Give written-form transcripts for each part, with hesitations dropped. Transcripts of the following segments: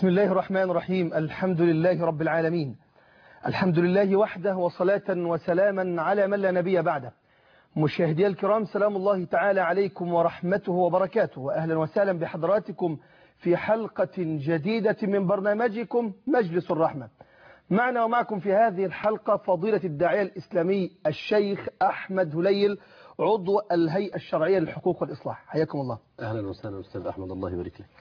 بسم الله الرحمن الرحيم. الحمد لله رب العالمين، الحمد لله وحده، وصلاة وسلاما على من لا نبي بعده. مشاهدي الكرام، سلام الله تعالى عليكم ورحمته وبركاته، وأهلا وسهلا بحضراتكم في حلقة جديدة من برنامجكم مجلس الرحمة. معنا ومعكم في هذه الحلقة فضيلة الداعية الإسلامي الشيخ أحمد هليل، عضو الهيئة الشرعية للحقوق والإصلاح. حياكم الله. أهلا وسهلا أستاذ أحمد، الله يبارك لك.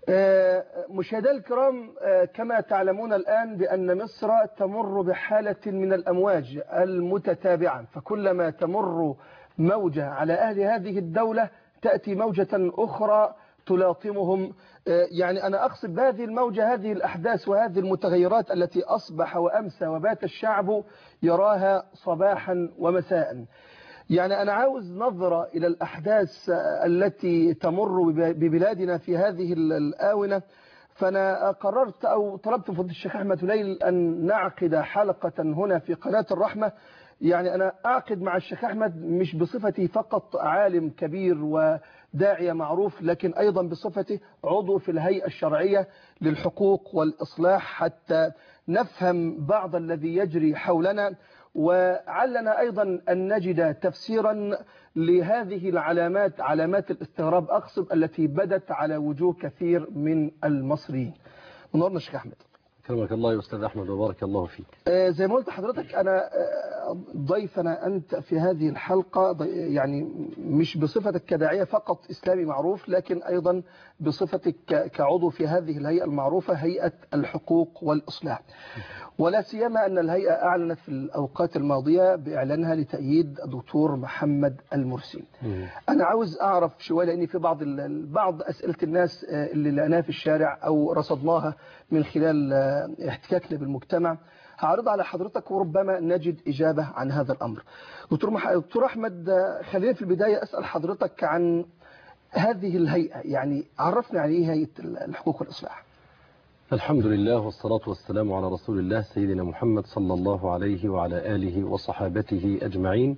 مشاهدي الكرام، كما تعلمون الآن بأن مصر تمر بحالة من الأمواج المتتابعة، فكلما تمر موجة على أهل هذه الدولة تأتي موجة أخرى تلاطمهم. يعني أنا أقصد بهذه الموجة هذه الأحداث وهذه المتغيرات التي أصبح وأمسى وبات الشعب يراها صباحا ومساء. يعني أنا عاوز نظرة إلى الأحداث التي تمر ببلادنا في هذه الآونة، فأنا قررت أو طلبت من فضيلة الشيخ أحمد هليل أن نعقد حلقة هنا في قناة الرحمة. يعني أنا أعقد مع الشيخ أحمد مش بصفتي فقط عالم كبير وداعية معروف، لكن أيضا بصفتي عضو في الهيئة الشرعية للحقوق والإصلاح، حتى نفهم بعض الذي يجري حولنا، وعلنا أيضا أن نجد تفسيرا لهذه العلامات، علامات الاستغراب أقصد، التي بدت على وجوه كثير من المصريين. منورنا الشيخ أحمد. كرمك الله يا أستاذ أحمد وبارك الله فيك. زي ما قلت حضرتك، أنا ضيفنا أنت في هذه الحلقة، يعني مش بصفتك كداعية فقط إسلامي معروف، لكن أيضا بصفتك كعضو في هذه الهيئة المعروفة، هيئة الحقوق والإصلاح. ولا سيما أن الهيئة أعلنت في الأوقات الماضية بإعلانها لتأييد الدكتور محمد المرسي. أنا عاوز أعرف شوية، لأن في بعض أسئلة الناس اللي لقناها في الشارع أو رصدناها من خلال احتكاكنا بالمجتمع، هعرضها على حضرتك وربما نجد إجابة عن هذا الأمر. دكتور أحمد، خلينا في البداية أسأل حضرتك عن هذه الهيئة. يعني عرفنا عن إيه هيئة الحقوق والإصلاح. الحمد لله والصلاة والسلام على رسول الله سيدنا محمد صلى الله عليه وعلى آله وصحابته أجمعين.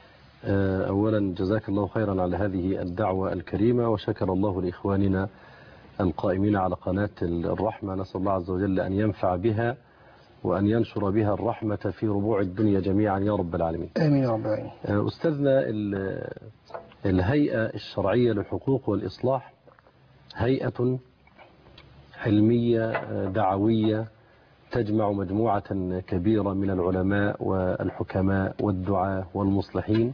أولا جزاك الله خيرا على هذه الدعوة الكريمة، وشكر الله لإخواننا القائمين على قناة الرحمة. نسأل الله عز وجل أن ينفع بها وأن ينشر بها الرحمة في ربوع الدنيا جميعا يا رب العالمين. آمين يا رب العالمين. أستاذنا، الهيئة الشرعية للحقوق والإصلاح هيئة علمية دعوية تجمع مجموعة كبيرة من العلماء والحكماء والدعاة والمصلحين.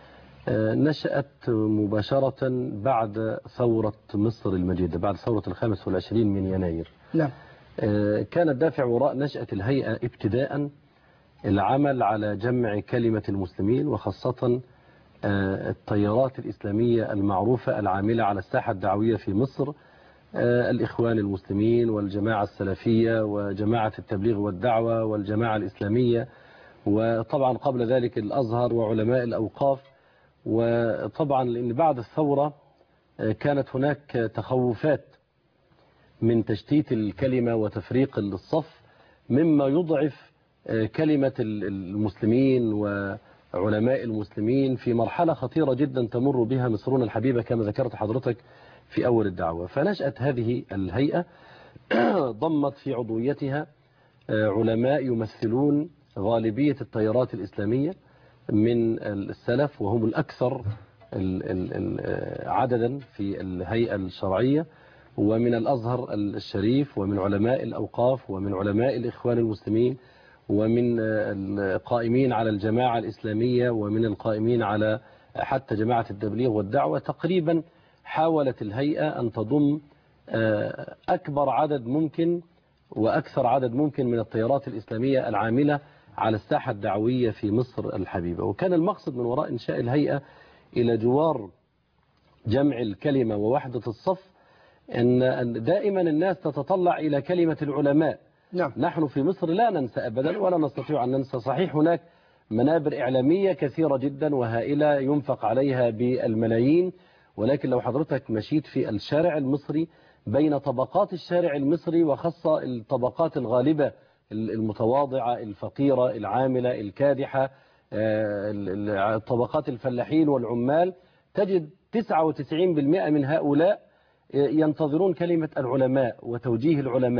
نشأت مباشرة بعد ثورة مصر المجيدة، بعد ثورة 25 من يناير. نعم. كان الدافع وراء نشأة الهيئة ابتداء العمل على جمع كلمة المسلمين، وخاصة التيارات الإسلامية المعروفة العاملة على الساحة الدعوية في مصر، الإخوان المسلمين والجماعة السلفية وجماعة التبليغ والدعوة والجماعة الإسلامية، وطبعا قبل ذلك الأزهر وعلماء الأوقاف. وطبعا لأن بعد الثورة كانت هناك تخوفات من تشتيت الكلمة وتفريق الصف، مما يضعف كلمة المسلمين وعلماء المسلمين في مرحلة خطيرة جدا تمر بها مصرنا الحبيبة كما ذكرت حضرتك في أول الدعوة. فنشأت هذه الهيئة ضمت في عضويتها علماء يمثلون غالبية التيارات الإسلامية من السلف، وهم الأكثر عددا في الهيئة الشرعية، ومن الأزهر الشريف، ومن علماء الأوقاف، ومن علماء الإخوان المسلمين، ومن القائمين على الجماعة الإسلامية، ومن القائمين على حتى جماعة التبليغ والدعوة. تقريبا حاولت الهيئة أن تضم أكبر عدد ممكن وأكثر عدد ممكن من التيارات الإسلامية العاملة على الساحة الدعوية في مصر الحبيبة. وكان المقصد من وراء إنشاء الهيئة إلى جوار جمع الكلمة ووحدة الصف أن دائما الناس تتطلع إلى كلمة العلماء. نعم. نحن في مصر لا ننسى أبدا ولا نستطيع أن ننسى. صحيح هناك منابر إعلامية كثيرة جدا وهائلة ينفق عليها بالملايين، ولكن لو حضرتك مشيت في الشارع المصري بين طبقات الشارع المصري، وخاصة الطبقات الغالبة المتواضعة الفقيرة العاملة الكادحة، طبقات الفلاحين والعمال، تجد 99% من هؤلاء ينتظرون كلمة العلماء وتوجيه العلماء.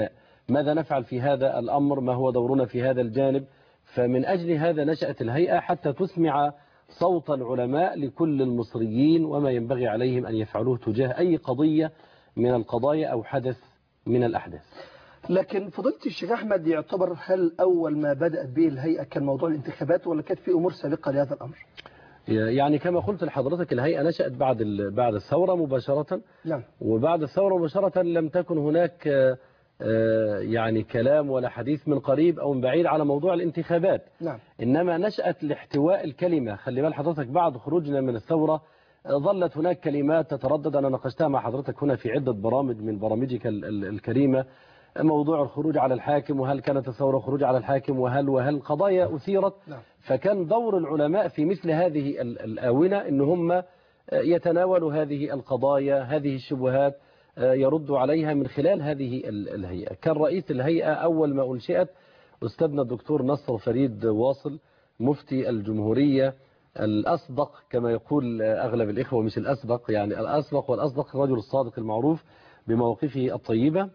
ماذا نفعل في هذا الأمر، ما هو دورنا في هذا الجانب. فمن أجل هذا نشأت الهيئة حتى تسمع صوت العلماء لكل المصريين وما ينبغي عليهم أن يفعلوه تجاه أي قضية من القضايا أو حدث من الأحداث. لكن فضيلة الشيخ أحمد، يعتبر هل أول ما بدأت به الهيئة كان موضوع الانتخابات ولا كانت في أمور سابقة لهذا الأمر؟ يعني كما قلت لحضرتك الهيئة نشأت بعد الثورة مباشرة. نعم. وبعد الثورة مباشرة لم تكن هناك يعني كلام ولا حديث من قريب أو من بعيد على موضوع الانتخابات. نعم. إنما نشأت لاحتواء الكلمة. خلي بال حضرتك بعد خروجنا من الثورة ظلت هناك كلمات تتردد، أنا ناقشتها مع حضرتك هنا في عدة برامج من برامجك الكريمة، موضوع الخروج على الحاكم، وهل كانت الثورة خروج على الحاكم، وهل قضايا أثيرت. نعم. فكان دور العلماء في مثل هذه الآونة إن هم يتناولوا هذه القضايا، هذه الشبهات، يردوا عليها من خلال هذه الهيئة. كان رئيس الهيئة أول ما أنشئت أستاذنا الدكتور نصر فريد واصل، مفتي الجمهورية الأصدق كما يقول أغلب الإخوة، مش الأسبق، يعني الأسبق والأصدق، الرجل الصادق المعروف بمواقفه الطيبة.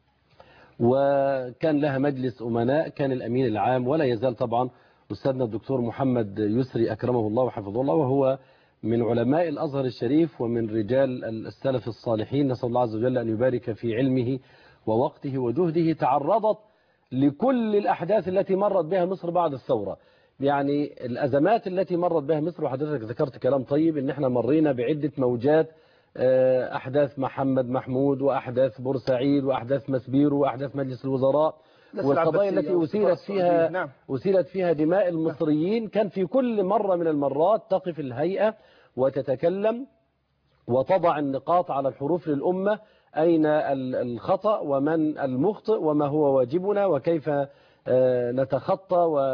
وكان لها مجلس أمناء، كان الأمين العام، ولا يزال طبعا أستاذنا الدكتور محمد يسري أكرمه الله وحفظه الله، وهو من علماء الأزهر الشريف ومن رجال السلف الصالحين، نسأل الله عز وجل أن يبارك في علمه ووقته وجهده. تعرضت لكل الأحداث التي مرت بها مصر بعد الثورة، يعني الأزمات التي مرت بها مصر. وحضرتك ذكرت كلام طيب إن احنا مرينا بعدة موجات، أحداث محمد محمود، وأحداث بورسعيد، وأحداث مسبيرو، وأحداث مجلس الوزراء، والقضايا التي أثيرت فيها دماء المصريين. كان في كل مرة من المرات تقف الهيئة وتتكلم وتضع النقاط على الحروف للأمة، أين الخطأ ومن المخطئ وما هو واجبنا وكيف نتخطى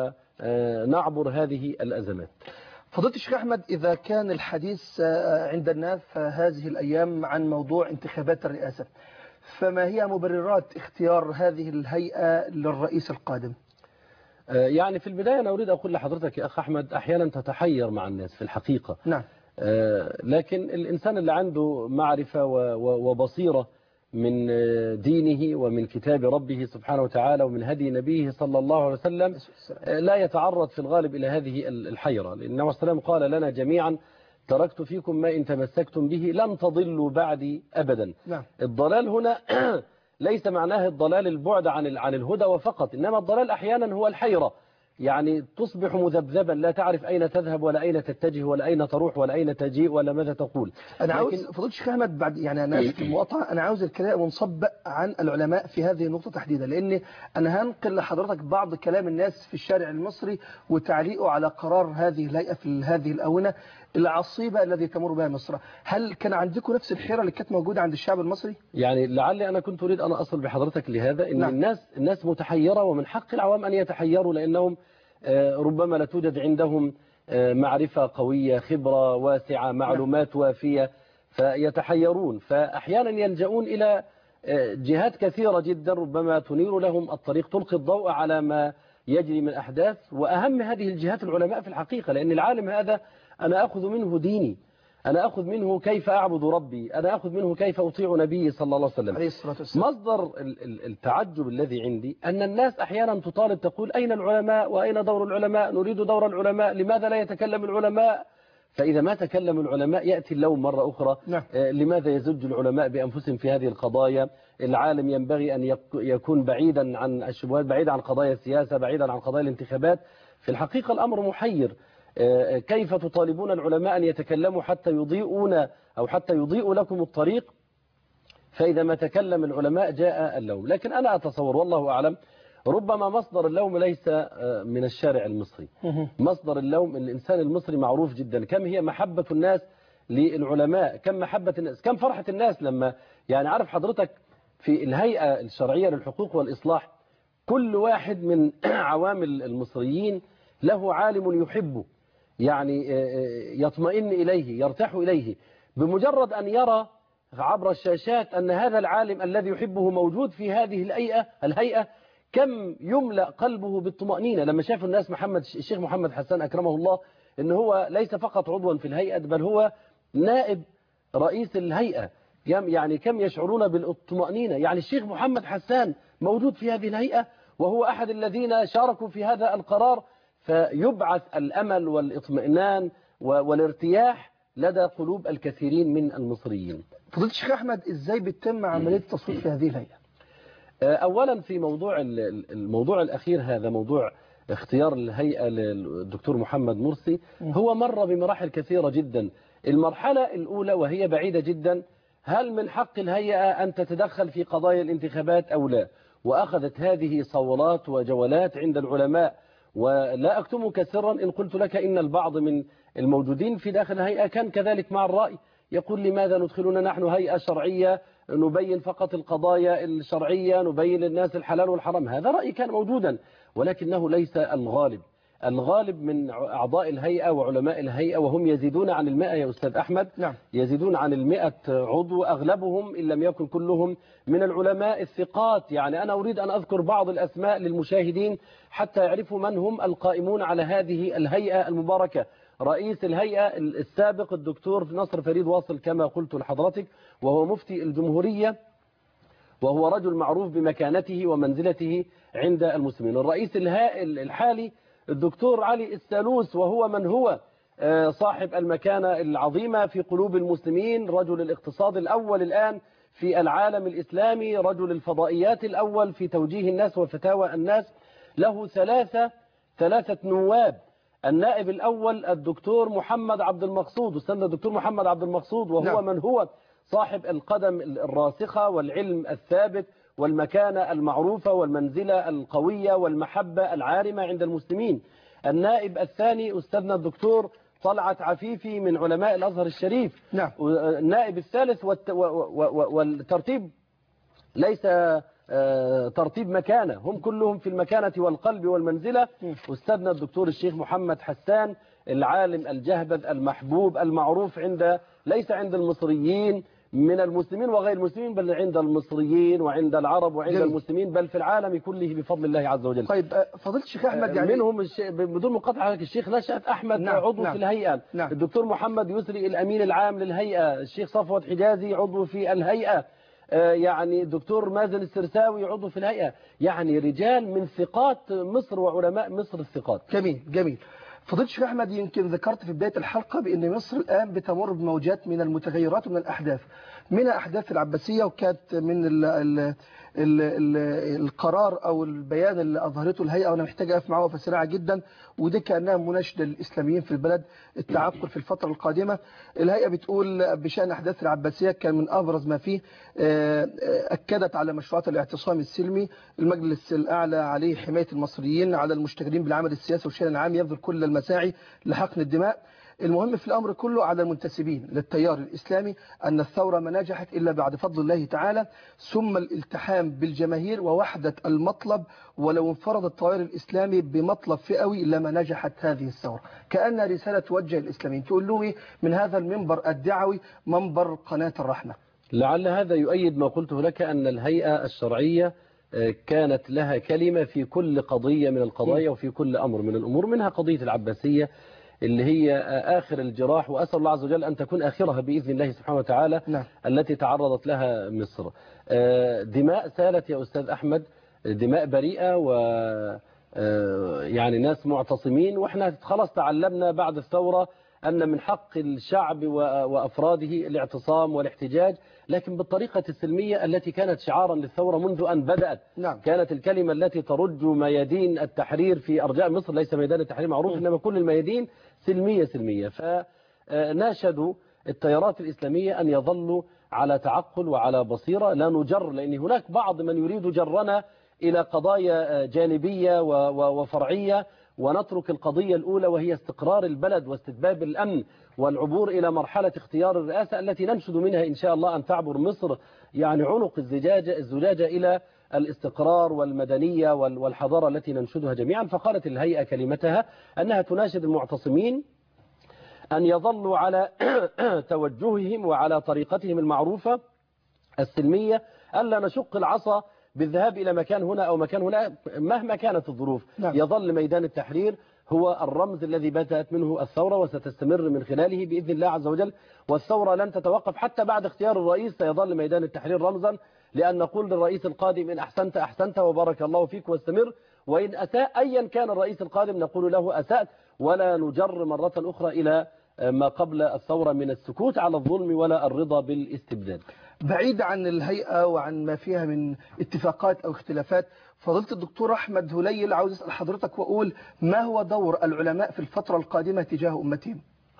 ونعبر هذه الأزمات. فضيلة الشيخ أحمد، إذا كان الحديث عند الناس هذه الأيام عن موضوع انتخابات الرئاسة، فما هي مبررات اختيار هذه الهيئة للرئيس القادم؟ يعني في البداية أنا أريد أقول لحضرتك يا أخ أحمد، أحيانا تتحير مع الناس في الحقيقة. نعم. لكن الإنسان اللي عنده معرفة وبصيرة من دينه ومن كتاب ربه سبحانه وتعالى ومن هدي نبيه صلى الله عليه وسلم لا يتعرض في الغالب إلى هذه الحيرة، لأن النبي صلى الله عليه وسلم قال لنا جميعا: تركت فيكم ما إن تمسكتم به لن تضلوا بعدي أبدا. نعم. الضلال هنا ليس معناه الضلال البعد عن الهدى وفقط، إنما الضلال أحيانا هو الحيرة، يعني تصبح مذبذبا لا تعرف أين تذهب ولا أين تتجه ولا أين تروح ولا أين تجيء ولا ماذا تقول. أنا عاوز فضيلة الشيخ أحمد، بعد يعني أنا آسف المقاطعة، أنا عاوز الكلام منصب عن العلماء في هذه النقطة تحديدا، لأن أنا هنقل لحضرتك بعض كلام الناس في الشارع المصري وتعليقه على قرار هذه الهيئة في هذه الآونة العصيبة الذي تمر بها مصر. هل كان عندكم نفس الحيرة اللي كانت موجودة عند الشعب المصري؟ يعني لعلي أنا كنت أريد أن أصل بحضرتك لهذا، إن نعم. الناس متحيرة، ومن حق العوام أن يتحيروا، لأنهم ربما لا توجد عندهم معرفة قوية، خبرة واسعة، معلومات وافية، فيتحيرون، فأحيانا يلجؤون إلى جهات كثيرة جدا ربما تنير لهم الطريق، تلقي الضوء على ما يجري من أحداث. وأهم هذه الجهات العلماء في الحقيقة، لأن العالم هذا أنا أخذ منه ديني، أنا أخذ منه كيف أعبد ربي، أنا أخذ منه كيف أطيع نبي صلى الله عليه وسلم. مصدر التعجب الذي عندي أن الناس أحيانا تطالب تقول: أين العلماء وأين دور العلماء؟ نريد دور العلماء، لماذا لا يتكلم العلماء؟ فإذا ما تكلم العلماء يأتي اللوم مرة أخرى. نعم. لماذا يزج العلماء بأنفسهم في هذه القضايا؟ العالم ينبغي أن يكون بعيدا عن الشبهات، بعيدا عن قضايا السياسة، بعيدا عن قضايا الانتخابات. في الحقيقة الأمر محير. كيف تطالبون العلماء أن يتكلموا حتى يضيئون أو حتى يضيئوا لكم الطريق، فإذا ما تكلم العلماء جاء اللوم. لكن أنا أتصور والله أعلم ربما مصدر اللوم ليس من الشارع المصري. مصدر اللوم الإنسان المصري معروف جدا كم هي محبة الناس للعلماء، كم محبة الناس، كم فرحة الناس لما يعني عارف حضرتك في الهيئة الشرعية للحقوق والإصلاح كل واحد من عوامل المصريين له عالم يحبه، يعني يطمئن إليه، يرتاح إليه، بمجرد أن يرى عبر الشاشات أن هذا العالم الذي يحبه موجود في هذه الهيئة كم يملأ قلبه بالطمأنينة. لما شاف الناس الشيخ محمد حسان أكرمه الله إن هو ليس فقط عضوا في الهيئة بل هو نائب رئيس الهيئة، يعني كم يشعرون بالطمأنينة. يعني الشيخ محمد حسان موجود في هذه الهيئة وهو أحد الذين شاركوا في هذا القرار، فيبعث الأمل والاطمئنان والارتياح لدى قلوب الكثيرين من المصريين. فضيلة الشيخ أحمد، إزاي بتتم عملية التصويت في هذه الهيئة؟ أولا في الموضوع الأخير، هذا موضوع اختيار الهيئة للدكتور محمد مرسي، هو مر بمراحل كثيرة جدا. المرحلة الأولى وهي بعيدة جدا، هل من حق الهيئة أن تتدخل في قضايا الانتخابات أو لا؟ وأخذت هذه صولات وجولات عند العلماء، ولا أكتمك سرا إن قلت لك إن البعض من الموجودين في داخل الهيئة كان كذلك مع الرأي، يقول لماذا ندخلنا نحن هيئة شرعية نبين فقط القضايا الشرعية، نبين للناس الحلال والحرام؟ هذا رأي كان موجودا، ولكنه ليس الغالب. الغالب من أعضاء الهيئة وعلماء الهيئة، وهم يزيدون عن 100 يا أستاذ أحمد. نعم. يزيدون عن 100 عضو، أغلبهم إن لم يكن كلهم من العلماء الثقات. يعني أنا أريد أن أذكر بعض الأسماء للمشاهدين حتى يعرفوا من هم القائمون على هذه الهيئة المباركة. رئيس الهيئة السابق الدكتور نصر فريد واصل كما قلت لحضرتك، وهو مفتي الجمهورية، وهو رجل معروف بمكانته ومنزلته عند المسلمين. الرئيس الحالي الدكتور علي السالوس، وهو من هو صاحب المكانة العظيمة في قلوب المسلمين، رجل الاقتصاد الأول الآن في العالم الإسلامي، رجل الفضائيات الأول في توجيه الناس وفتاوى الناس. له ثلاثة نواب. النائب الأول الدكتور محمد عبد المقصود، أستاذنا الدكتور محمد عبد المقصود، وهو نعم. من هو صاحب القدم الراسخة والعلم الثابت والمكانة المعروفة والمنزلة القوية والمحبة العارمة عند المسلمين. النائب الثاني أستاذنا الدكتور طلعت عفيفي من علماء الأزهر الشريف. نعم. النائب الثالث والترتيب ليس ترتيب مكانة، هم كلهم في المكانة والقلب والمنزلة. أستاذنا الدكتور الشيخ محمد حسان، العالم الجهبذ المحبوب المعروف ليس عند المصريين من المسلمين وغير المسلمين، بل عند المصريين وعند العرب وعند المسلمين، بل في العالم كله بفضل الله عز وجل. طيب فضيلة الشيخ أحمد، يعني منهم بدون مقاطعة الشيخ نشأت أحمد. نعم. عضو نعم. في الهيئة. نعم. الدكتور محمد يسري الأمين العام للهيئة. الشيخ صفوت حجازي عضو في الهيئة. يعني الدكتور مازن السرساوي عضو في الهيئة. يعني رجال من ثقات مصر وعلماء مصر الثقات. جميل جميل. فضيلة الشيخ أحمد، يمكن ذكرت في بداية الحلقة بأن مصر الآن بتمر بموجات من المتغيرات ومن الأحداث، منها أحداث العباسية، وكانت من القرار أو البيان اللي أظهرته الهيئة، وأنا محتاج أقف معه وقفة سريعة جدا، ودي كأنها مناشدة للإسلاميين في البلد التعقل في الفترة القادمة. الهيئة بتقول بشأن أحداث العباسية كان من أبرز ما فيه أكدت على مشروعات الاعتصام السلمي، المجلس الأعلى عليه حماية المصريين، على المشتغلين بالعمل السياسي والشأن العام يبذل كل المساعي لحقن الدماء. المهم في الأمر كله على المنتسبين للتيار الإسلامي أن الثورة ما نجحت إلا بعد فضل الله تعالى، ثم الالتحام بالجماهير ووحدة المطلب، ولو انفرد التيار الإسلامي بمطلب فئوي لما نجحت هذه الثورة. كأن رسالة توجه الإسلاميين، تقول له من هذا المنبر الدعوي، منبر قناة الرحمة. لعل هذا يؤيد ما قلته لك، أن الهيئة الشرعية كانت لها كلمة في كل قضية من القضايا وفي كل أمر من الأمور، منها قضية العباسية اللي هي آخر الجراح، وأسأل الله عز وجل أن تكون آخرها بإذن الله سبحانه وتعالى. نعم. التي تعرضت لها مصر. دماء سالت يا أستاذ أحمد، دماء بريئة، و يعني ناس معتصمين، وإحنا خلاص تعلمنا بعد الثورة أن من حق الشعب وأفراده الاعتصام والاحتجاج، لكن بالطريقة السلمية التي كانت شعارا للثورة منذ أن بدأت. نعم. كانت الكلمة التي ترج ميادين التحرير في أرجاء مصر، ليس ميدان التحرير معروف، إنما كل الميادين سلمية. فناشدوا التيارات الإسلامية أن يظلوا على تعقل وعلى بصيرة، لا نجر، لأن هناك بعض من يريد جرنا إلى قضايا جانبية وفرعية، ونترك القضية الأولى وهي استقرار البلد واستتباب الأمن والعبور إلى مرحلة اختيار الرئاسة التي ننشد منها إن شاء الله أن تعبر مصر يعني عنق الزجاجة إلى الاستقرار والمدنية والحضارة التي ننشدها جميعا. فقالت الهيئة كلمتها أنها تناشد المعتصمين أن يظلوا على توجههم وعلى طريقتهم المعروفة السلمية، ألا نشق العصا بالذهاب إلى مكان هنا أو مكان هنا مهما كانت الظروف. نعم. يظل ميدان التحرير هو الرمز الذي بدأت منه الثورة وستستمر من خلاله بإذن الله عز وجل. والثورة لن تتوقف حتى بعد اختيار الرئيس، سيظل ميدان التحرير رمزا، لأن نقول للرئيس القادم إن أحسنت أحسنت وبارك الله فيك واستمر، وإن أساء أيا كان الرئيس القادم نقول له أسأت، ولا نجر مرة أخرى إلى ما قبل الثورة من السكوت على الظلم ولا الرضا بالاستبداد. بعيد عن الهيئة وعن ما فيها من اتفاقات أو اختلافات، فضيلة الدكتور أحمد هليل عاوز أسأل حضرتك وأقول ما هو دور العلماء في الفترة القادمة تجاه أمتهم؟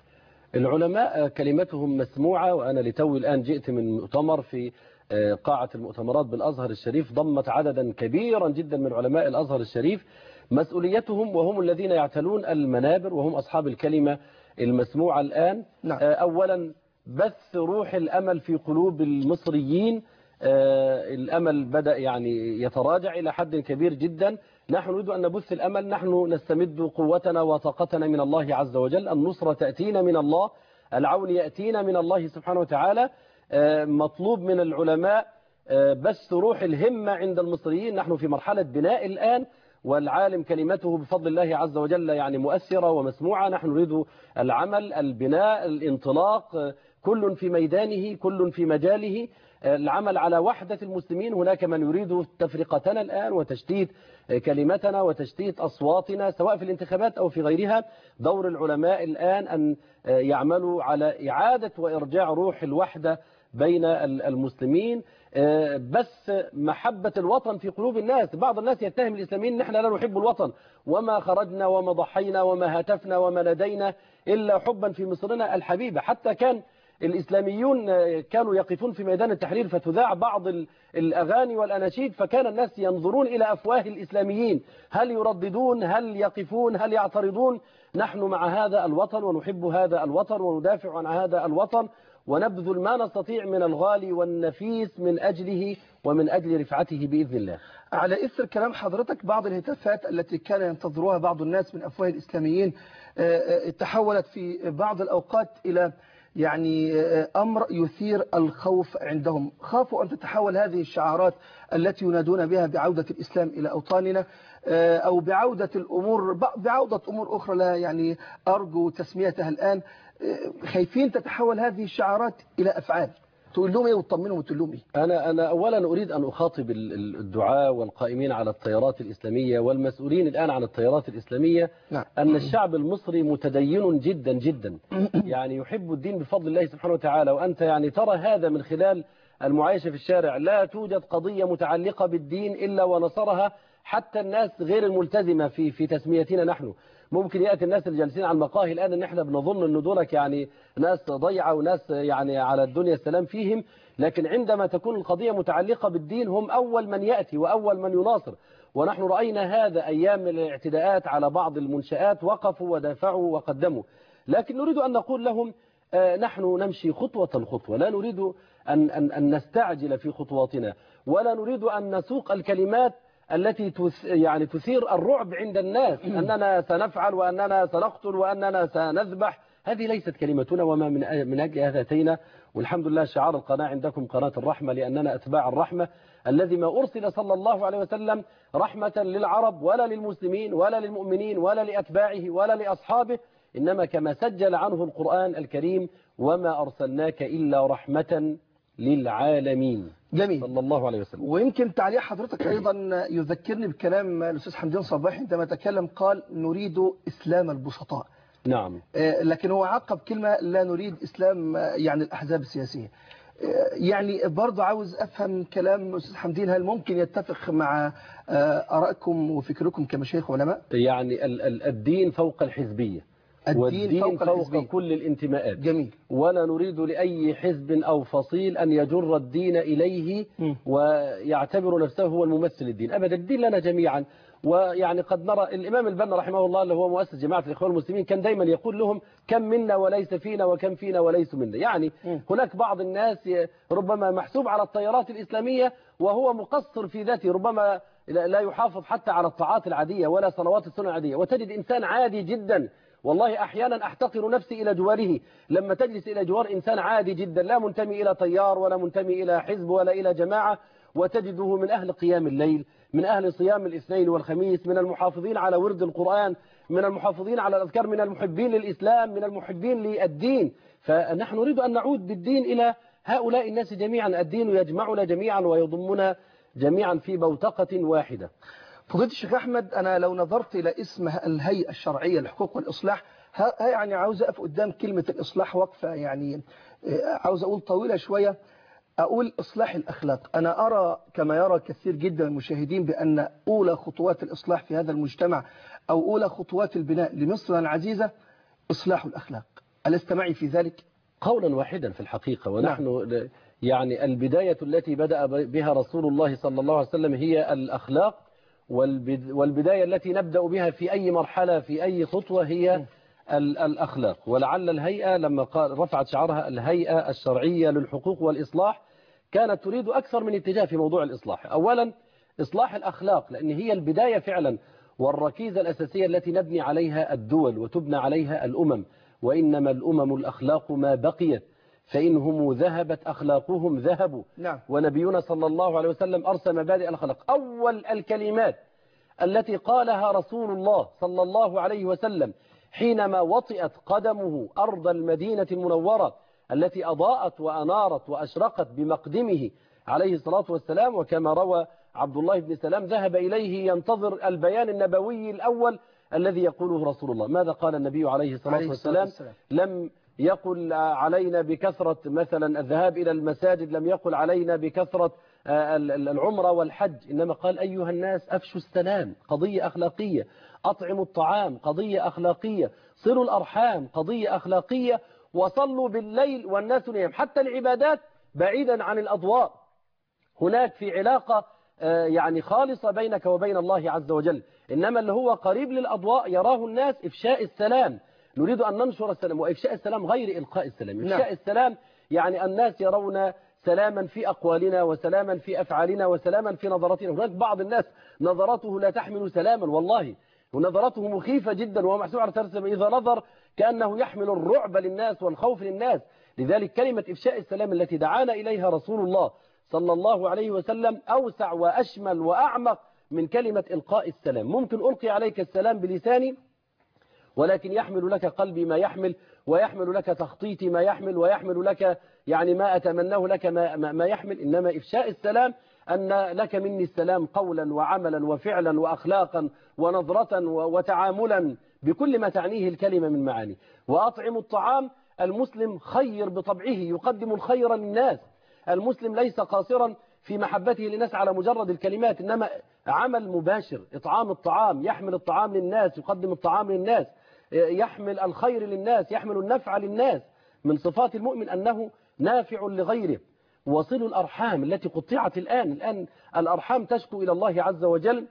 العلماء كلمتهم مسموعة، وأنا لتوي الآن جئت من مؤتمر في قاعة المؤتمرات بالأزهر الشريف ضمت عددا كبيرا جدا من علماء الأزهر الشريف. مسؤوليتهم وهم الذين يعتلون المنابر وهم أصحاب الكلمة المسموعة الآن. نعم. أولا بث روح الأمل في قلوب المصريين. الأمل بدأ يعني يتراجع إلى حد كبير جدا. نحن نريد أن نبث الأمل، نحن نستمد قوتنا وطاقتنا من الله عز وجل، النصرة تأتينا من الله، العون يأتينا من الله سبحانه وتعالى. مطلوب من العلماء بث روح الهمة عند المصريين. نحن في مرحلة بناء الآن، والعالم كلمته بفضل الله عز وجل يعني مؤثرة ومسموعة. نحن نريد العمل، البناء، الانطلاق، كل في ميدانه، كل في مجاله، العمل على وحدة المسلمين. هناك من يريد تفرقتنا الآن وتشتيت كلمتنا وتشتيت أصواتنا سواء في الانتخابات أو في غيرها. دور العلماء الآن أن يعملوا على إعادة وإرجاع روح الوحدة بين المسلمين، بس محبة الوطن في قلوب الناس. بعض الناس يتهم الإسلاميين نحن لا نحب الوطن، وما خرجنا وما ضحينا وما هتفنا وما ندينا إلا حبا في مصرنا الحبيبة. حتى كان الإسلاميون كانوا يقفون في ميدان التحرير فتذاع بعض الأغاني والأناشيد، فكان الناس ينظرون إلى أفواه الإسلاميين، هل يرددون، هل يقفون، هل يعترضون. نحن مع هذا الوطن ونحب هذا الوطن وندافع عن هذا الوطن، ونبذل ما نستطيع من الغالي والنفيس من أجله ومن أجل رفعته بإذن الله. على إثر كلام حضرتك، بعض الهتافات التي كان ينتظروها بعض الناس من أفواه الإسلاميين تحولت في بعض الأوقات إلى يعني أمر يثير الخوف عندهم. خافوا أن تتحول هذه الشعارات التي ينادون بها بعودة الإسلام إلى أوطاننا أو بعودة الأمور، بعودة أمور أخرى لا يعني أرجو تسميتها الآن. خايفين تتحول هذه الشعارات إلى أفعال. تقول لهم إيه وتطمنهم وتقول لهم إيه؟ أنا أولا أريد أن أخاطب الدعاة والقائمين على التيارات الإسلامية والمسؤولين الآن عن التيارات الإسلامية. نعم. أن الشعب المصري متدين جدا جدا، يعني يحب الدين بفضل الله سبحانه وتعالى. وأنت يعني ترى هذا من خلال المعايشة في الشارع. لا توجد قضية متعلقة بالدين إلا ونصرها حتى الناس غير الملتزمة في تسميتنا نحن. ممكن يأتي الناس اللي جالسين على المقاهي الآن ان احنا بنظن ان دولك يعني ناس ضيعة وناس يعني على الدنيا السلام فيهم، لكن عندما تكون القضية متعلقة بالدين هم أول من يأتي وأول من يناصر. ونحن رأينا هذا أيام الاعتداءات على بعض المنشآت، وقفوا ودافعوا وقدموا. لكن نريد أن نقول لهم نحن نمشي خطوة خطوة، لا نريد أن نستعجل في خطواتنا، ولا نريد أن نسوق الكلمات التي يعني تثير الرعب عند الناس، أننا سنفعل وأننا سنقتل وأننا سنذبح. هذه ليست كلمتنا، وما من أجل هذا أتينا. والحمد لله شعار القناة عندكم قناة الرحمة، لأننا أتباع الرحمة، الذي ما أرسل صلى الله عليه وسلم رحمة للعرب ولا للمسلمين ولا للمؤمنين ولا لأتباعه ولا لأصحابه، إنما كما سجل عنه القرآن الكريم: وما أرسلناك إلا رحمة للعالمين. جميل. صلى الله عليه وسلم. ويمكن تعليق حضرتك أيضا يذكرني بكلام الأستاذ حمدين صباحي عندما تكلم، قال نريد إسلام البسطاء. نعم. لكن هو عقب كلمة لا نريد إسلام يعني الأحزاب السياسية. يعني برضه عاوز أفهم كلام الأستاذ حمدين، هل ممكن يتفق مع آرائكم وفكركم كمشايخ علماء؟ يعني الدين فوق الحزبية، والدين فوق كل الانتماءات. جميل. ولا نريد لأي حزب أو فصيل أن يجر الدين إليه ويعتبر نفسه هو الممثل الدين أبدا. الدين لنا جميعا. ويعني قد نرى الإمام البنا رحمه الله اللي هو مؤسس جماعة الإخوان المسلمين كان دايما يقول لهم: كم منا وليس فينا وكم فينا وليس منا. يعني هناك بعض الناس ربما محسوب على التيارات الإسلامية وهو مقصر في ذاته، ربما لا يحافظ حتى على الطاعات العادية ولا صلوات السنة العادية. وتجد إنسان عادي جدا، والله أحيانا أحتقر نفسي إلى جواره لما تجلس إلى جوار إنسان عادي جدا لا منتمي إلى تيار ولا منتمي إلى حزب ولا إلى جماعة، وتجده من أهل قيام الليل، من أهل صيام الاثنين والخميس، من المحافظين على ورد القرآن، من المحافظين على الأذكار، من المحبين للإسلام، من المحبين للدين. فنحن نريد أن نعود بالدين إلى هؤلاء الناس جميعا. الدين يجمعنا جميعا ويضمنا جميعا في بوتقة واحدة. فضيلة الشيخ أحمد، أنا لو نظرت إلى اسم الهيئة الشرعية للحقوق والإصلاح، يعني عاوز أقف قدام كلمة الإصلاح وقفة، يعني عاوز أقول طويلة شوية، أقول إصلاح الأخلاق. أنا أرى كما يرى كثير جدا من المشاهدين بأن أولى خطوات الإصلاح في هذا المجتمع أو أولى خطوات البناء لمصر العزيزة إصلاح الأخلاق. ألست معي في ذلك؟ قولا واحدا في الحقيقة. ونحن يعني البداية التي بدأ بها رسول الله صلى الله عليه وسلم هي الأخلاق، والبداية التي نبدأ بها في أي مرحلة في أي خطوة هي الأخلاق. ولعل الهيئة لما رفعت شعارها الهيئة الشرعية للحقوق والإصلاح كانت تريد أكثر من اتجاه في موضوع الإصلاح. أولا إصلاح الأخلاق، لأن هي البداية فعلا والركيزة الأساسية التي نبني عليها الدول وتبنى عليها الأمم. وإنما الأمم الأخلاق ما بقيت، فإنهم ذهبت أخلاقهم ذهبوا. نعم. ونبينا صلى الله عليه وسلم أرسى مبادئ الأخلاق. أول الكلمات التي قالها رسول الله صلى الله عليه وسلم حينما وطئت قدمه أرض المدينة المنورة التي أضاءت وأنارت وأشرقت بمقدمه عليه الصلاة والسلام، وكما روى عبد الله بن سلام ذهب إليه ينتظر البيان النبوي الأول الذي يقوله رسول الله. ماذا قال النبي عليه الصلاة والسلام؟ لم يقل علينا بكثرة مثلا الذهاب إلى المساجد، لم يقل علينا بكثرة العمرة والحج، إنما قال أيها الناس أفشوا السلام، قضية أخلاقية. أطعموا الطعام، قضية أخلاقية. صلوا الأرحام، قضية أخلاقية. وصلوا بالليل والناس نيام. حتى العبادات بعيدا عن الأضواء، هناك في علاقة يعني خالصة بينك وبين الله عز وجل. إنما اللي هو قريب للأضواء يراه الناس إفشاء السلام. نريد أن ننشر السلام، وإفشاء السلام غير إلقاء السلام. إفشاء السلام يعني الناس يرون سلاما في أقوالنا وسلاما في أفعالنا وسلاما في نظراتنا. هناك بعض الناس نظراته لا تحمل سلاما والله، ونظراته مخيفة جدا، وهو محسوب على ترسم إذا نظر كأنه يحمل الرعب للناس والخوف للناس. لذلك كلمة إفشاء السلام التي دعانا إليها رسول الله صلى الله عليه وسلم أوسع وأشمل وأعمق من كلمة إلقاء السلام. ممكن ألقي عليك السلام بلساني، ولكن يحمل لك قلبي ما يحمل، ويحمل لك تخطيطي ما يحمل، ويحمل لك يعني ما أتمناه لك ما يحمل. إنما إفشاء السلام أن لك مني السلام قولا وعملا وفعلا وأخلاقا ونظرة وتعاملا بكل ما تعنيه الكلمة من معاني. وأطعم الطعام، المسلم خير بطبعه، يقدم الخير للناس. المسلم ليس قاصرا في محبته للناس على مجرد الكلمات، إنما عمل مباشر. إطعام الطعام، يحمل الطعام للناس، يقدم الطعام للناس، يحمل الخير للناس، يحمل النفع للناس. من صفات المؤمن أنه نافع لغيره. وصلوا الأرحام التي قطعت الآن الأرحام تشكو إلى الله عز وجل،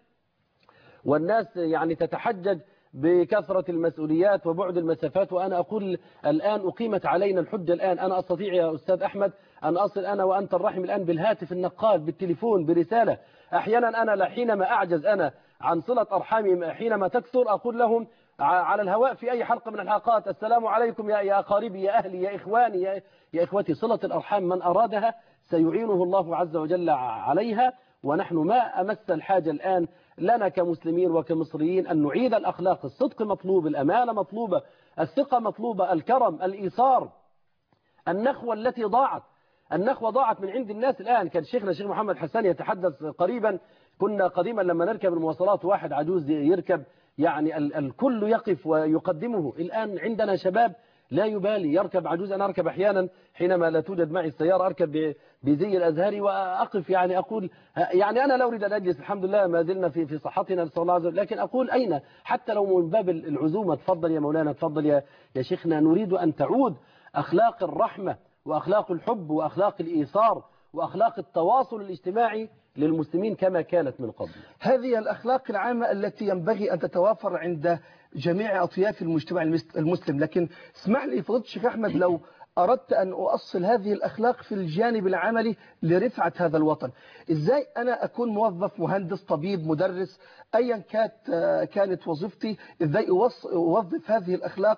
والناس يعني تتحجج بكثرة المسؤوليات وبعد المسافات. وأنا أقول الآن أقيمت علينا الحجة. الآن أنا أستطيع يا أستاذ أحمد أن أصل أنا وأنت الرحم الآن بالهاتف النقال، بالتليفون، برسالة. أحيانا أنا حينما أعجز أنا عن صلة أرحامي حينما تكثر أقول لهم على الهواء في أي حلقة من الحلقات: السلام عليكم يا أقاربي، يا أهلي، يا إخواني، يا إخوتي. صلة الأرحام من أرادها سيعينه الله عز وجل عليها. ونحن ما أمس الحاجة الآن لنا كمسلمين وكمصريين أن نعيد الأخلاق. الصدق مطلوب، الأمانة مطلوبة، الثقة مطلوبة، الكرم، الإيثار. النخوة التي ضاعت، النخوة ضاعت من عند الناس الآن. كان شيخنا الشيخ محمد حسان يتحدث قريبا، كنا قديما لما نركب المواصلات واحد عجوز يركب يعني الكل يقف ويقدمه. الآن عندنا شباب لا يبالي، يركب عجوز. أنا أركب أحيانا حينما لا توجد معي السيارة، أركب بزي الأزهري وأقف يعني أقول يعني أنا لا أريد أن أجلس، الحمد لله ما زلنا في صحتنا نسأل الله عز وجل، لكن أقول أين حتى لو من باب العزومة. تفضل يا مولانا، تفضل يا شيخنا. نريد أن تعود أخلاق الرحمة وأخلاق الحب وأخلاق الإيثار وأخلاق التواصل الاجتماعي للمسلمين كما كانت من قبل. هذه الأخلاق العامة التي ينبغي أن تتوافر عند جميع أطياف المجتمع المسلم. لكن اسمح لي فضيلة الشيخ أحمد، لو أردت أن أؤصل هذه الأخلاق في الجانب العملي لرفعة هذا الوطن، إزاي أنا أكون موظف، مهندس، طبيب، مدرس، أيا كانت وظيفتي، إزاي أوظف هذه الأخلاق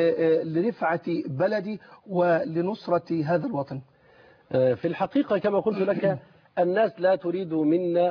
لرفعة بلدي ولنصرة هذا الوطن؟ في الحقيقة كما قلت لك الناس لا تريد منا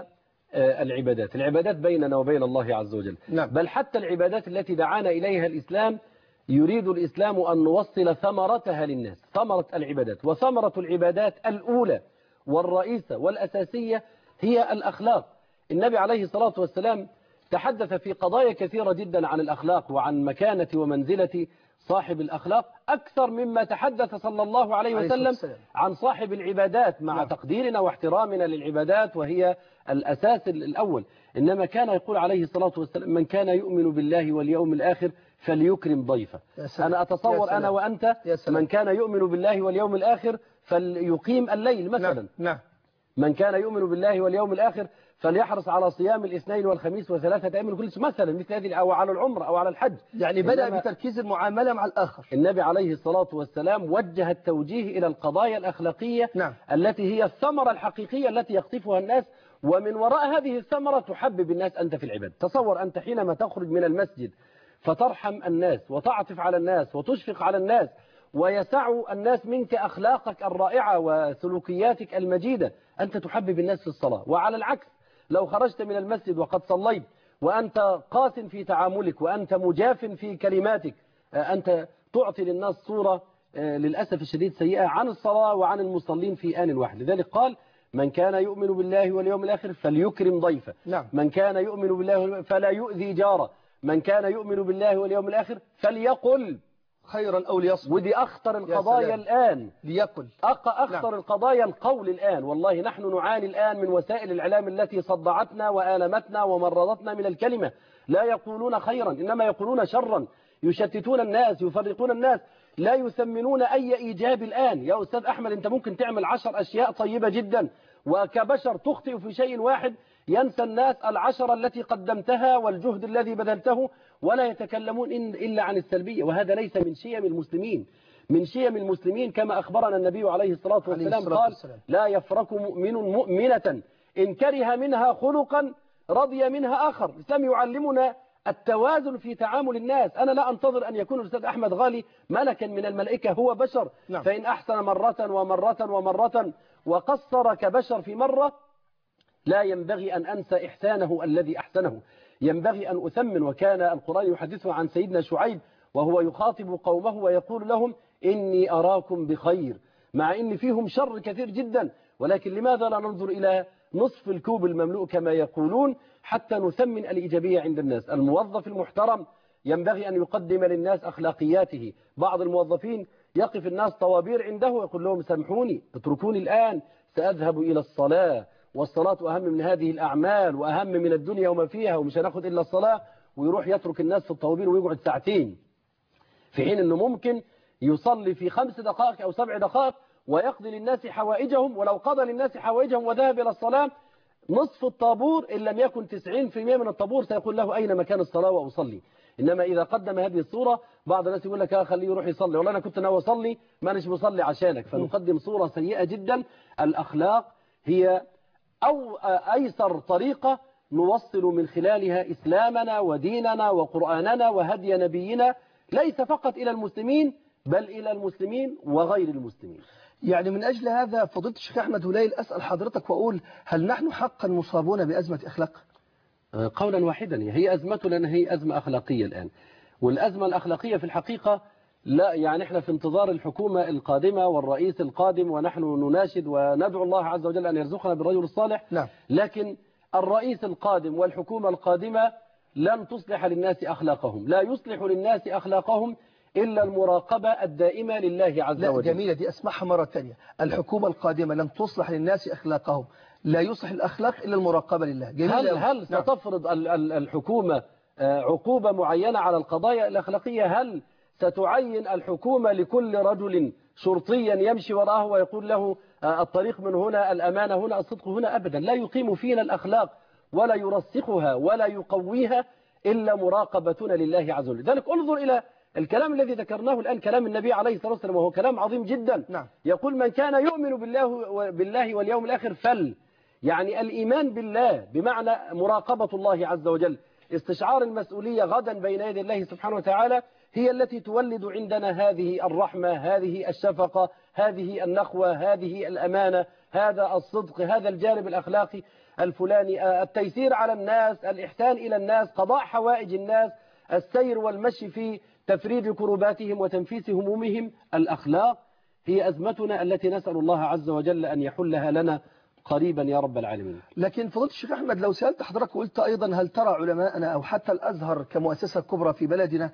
العبادات بيننا وبين الله عز وجل. نعم. بل حتى العبادات التي دعانا إليها الإسلام يريد الإسلام أن نوصل ثمرتها للناس، ثمرة العبادات. وثمرة العبادات الأولى والرئيسة والأساسية هي الأخلاق. النبي عليه الصلاة والسلام تحدث في قضايا كثيرة جدا عن الأخلاق وعن مكانة ومنزلة صاحب الأخلاق أكثر مما تحدث صلى الله عليه وسلم عن صاحب العبادات، مع تقديرنا واحترامنا للعبادات وهي الأساس الأول. إنما كان يقول عليه الصلاة والسلام: من كان يؤمن بالله واليوم الآخر فليكرم ضيفه. أنا أتصور أنا وأنت من كان يؤمن بالله واليوم الآخر فليقيم الليل مثلا. نعم. من كان يؤمن بالله واليوم الآخر فليحرص على صيام الاثنين والخميس وثلاثة أيام من كل مثلا مثل هذه، أو على العمرة أو على الحج. يعني بدأ بتركيز المعاملة مع الآخر. النبي عليه الصلاة والسلام وجه التوجيه إلى القضايا الأخلاقية. نعم. التي هي الثمرة الحقيقية التي يقطفها الناس، ومن وراء هذه الثمرة تحبب الناس أنت في العبادة. تصور أنت حينما تخرج من المسجد فترحم الناس وتعطف على الناس وتشفق على الناس ويسع الناس منك أخلاقك الرائعة وسلوكياتك المجيدة، أنت تحبب الناس في الصلاة. وعلى العكس لو خرجت من المسجد وقد صليت وأنت قاس في تعاملك وأنت مجاف في كلماتك، أنت تعطي للناس صورة للأسف الشديد سيئة عن الصلاة وعن المصلين في آن واحد. لذلك قال: من كان يؤمن بالله واليوم الآخر فليكرم ضيفه. نعم. من كان يؤمن بالله فلا يؤذي جاره. من كان يؤمن بالله واليوم الآخر فليقل خيرا أو ليصمت. ودي أخطر القضايا الآن. ليقل أخطر القضايا القول الآن. والله نحن نعاني الآن من وسائل الإعلام التي صدعتنا وآلمتنا ومرضتنا من الكلمة. لا يقولون خيرا إنما يقولون شرا، يشتتون الناس، يفرقون الناس، لا يثمنون أي إيجاب الآن. يا أستاذ أحمد، أنت ممكن تعمل 10 أشياء طيبة جدا وكبشر تخطئ في شيء واحد، ينسى الناس 10 التي قدمتها والجهد الذي بذلته، ولا يتكلمون إلا عن السلبية. وهذا ليس من شيم المسلمين. من شيم المسلمين كما أخبرنا النبي عليه الصلاة والسلام قال: لا يفرق مؤمن مؤمنة إن كره منها خلقا رضي منها آخر. الإسلام يعلمنا التوازن في تعامل الناس. أنا لا أنتظر أن يكون الأستاذ أحمد غالي ملكا من الملائكة، هو بشر. نعم. فإن أحسن مرة ومرة ومرة وقصر كبشر في مرة، لا ينبغي أن أنسى إحسانه الذي أحسنه، ينبغي أن أثمن. وكان القرآن يحدثه عن سيدنا شعيب وهو يخاطب قومه ويقول لهم: إني أراكم بخير، مع إن فيهم شر كثير جدا، ولكن لماذا لا ننظر إلى نصف الكوب المملوء كما يقولون حتى نثمن الإيجابية عند الناس. الموظف المحترم ينبغي أن يقدم للناس أخلاقياته. بعض الموظفين يقف الناس طوابير عنده ويقول لهم: سامحوني، اتركوني الآن، سأذهب إلى الصلاة، والصلاة أهم من هذه الأعمال وأهم من الدنيا وما فيها، ومش هناخد إلا الصلاة. ويروح يترك الناس في الطوابير ويقعد ساعتين، في حين أنه ممكن يصلي في 5 دقائق أو 7 دقائق ويقضي للناس حوائجهم. ولو قضى للناس حوائجهم وذهب إلى الصلاة نصف الطابور إن لم يكن 90% من الطابور سيقول له: أين مكان الصلاة وأصلي. إنما إذا قدم هذه الصورة بعض الناس يقول لك: خليه يروح يصلي، والله أنا كنت ناوي أصلي، ما نش بصلي عشانك. فنقدم صورة سيئة جدا. الأخلاق هي أيسر طريقة نوصل من خلالها إسلامنا وديننا وقرآننا وهدي نبينا، ليس فقط إلى المسلمين بل إلى المسلمين وغير المسلمين. يعني من أجل هذا فضيلة الشيخ أحمد هليل أسأل حضرتك وأقول: هل نحن حقا مصابون بأزمة أخلاق؟ قولا واحدا، هي أزمتنا هي أزمة أخلاقية الآن. والأزمة الأخلاقية في الحقيقة لا، يعني احنا في انتظار الحكومة القادمة والرئيس القادم، ونحن نناشد وندعو الله عز وجل أن يرزقنا بالرجل الصالح. نعم. لكن الرئيس القادم والحكومة القادمة لن تصلح للناس أخلاقهم، لا يصلح للناس أخلاقهم إلا المراقبة الدائمة لله عز وجل. جميلة دي، أسمعها مرة ثانية. الحكومة القادمة لن تصلح للناس أخلاقهم، لا يصلح الأخلاق إلا المراقبة لله. جميلة. هل ستفرض الحكومة عقوبة معينة على القضايا الأخلاقية؟ هل ستعين الحكومة لكل رجل شرطيا يمشي وراءه ويقول له الطريق من هنا، الأمانة هنا، الصدق هنا؟ أبدا، لا يقيم فينا الأخلاق ولا يرسخها ولا يقويها إلا مراقبتنا لله عز وجل. لذلك انظر إلى الكلام الذي ذكرناه الآن، كلام النبي عليه الصلاة والسلام، وهو كلام عظيم جدا. نعم. يقول: من كان يؤمن بالله واليوم الآخر يعني الإيمان بالله بمعنى مراقبة الله عز وجل، استشعار المسؤولية غدا بين يدي الله سبحانه وتعالى، هي التي تولد عندنا هذه الرحمة، هذه الشفقة، هذه النخوة، هذه الأمانة، هذا الصدق، هذا الجانب الأخلاقي. الفلاني، التيسير على الناس، الإحسان إلى الناس، قضاء حوائج الناس، السير والمشي في تفريج كرباتهم وتنفيس همومهم. الأخلاق هي أزمتنا التي نسأل الله عز وجل أن يحلها لنا قريبا يا رب العالمين. لكن فضيلة الشيخ أحمد، لو سألت حضرتك وقلت أيضا هل ترى علماءنا أو حتى الأزهر كمؤسسة كبرى في بلدنا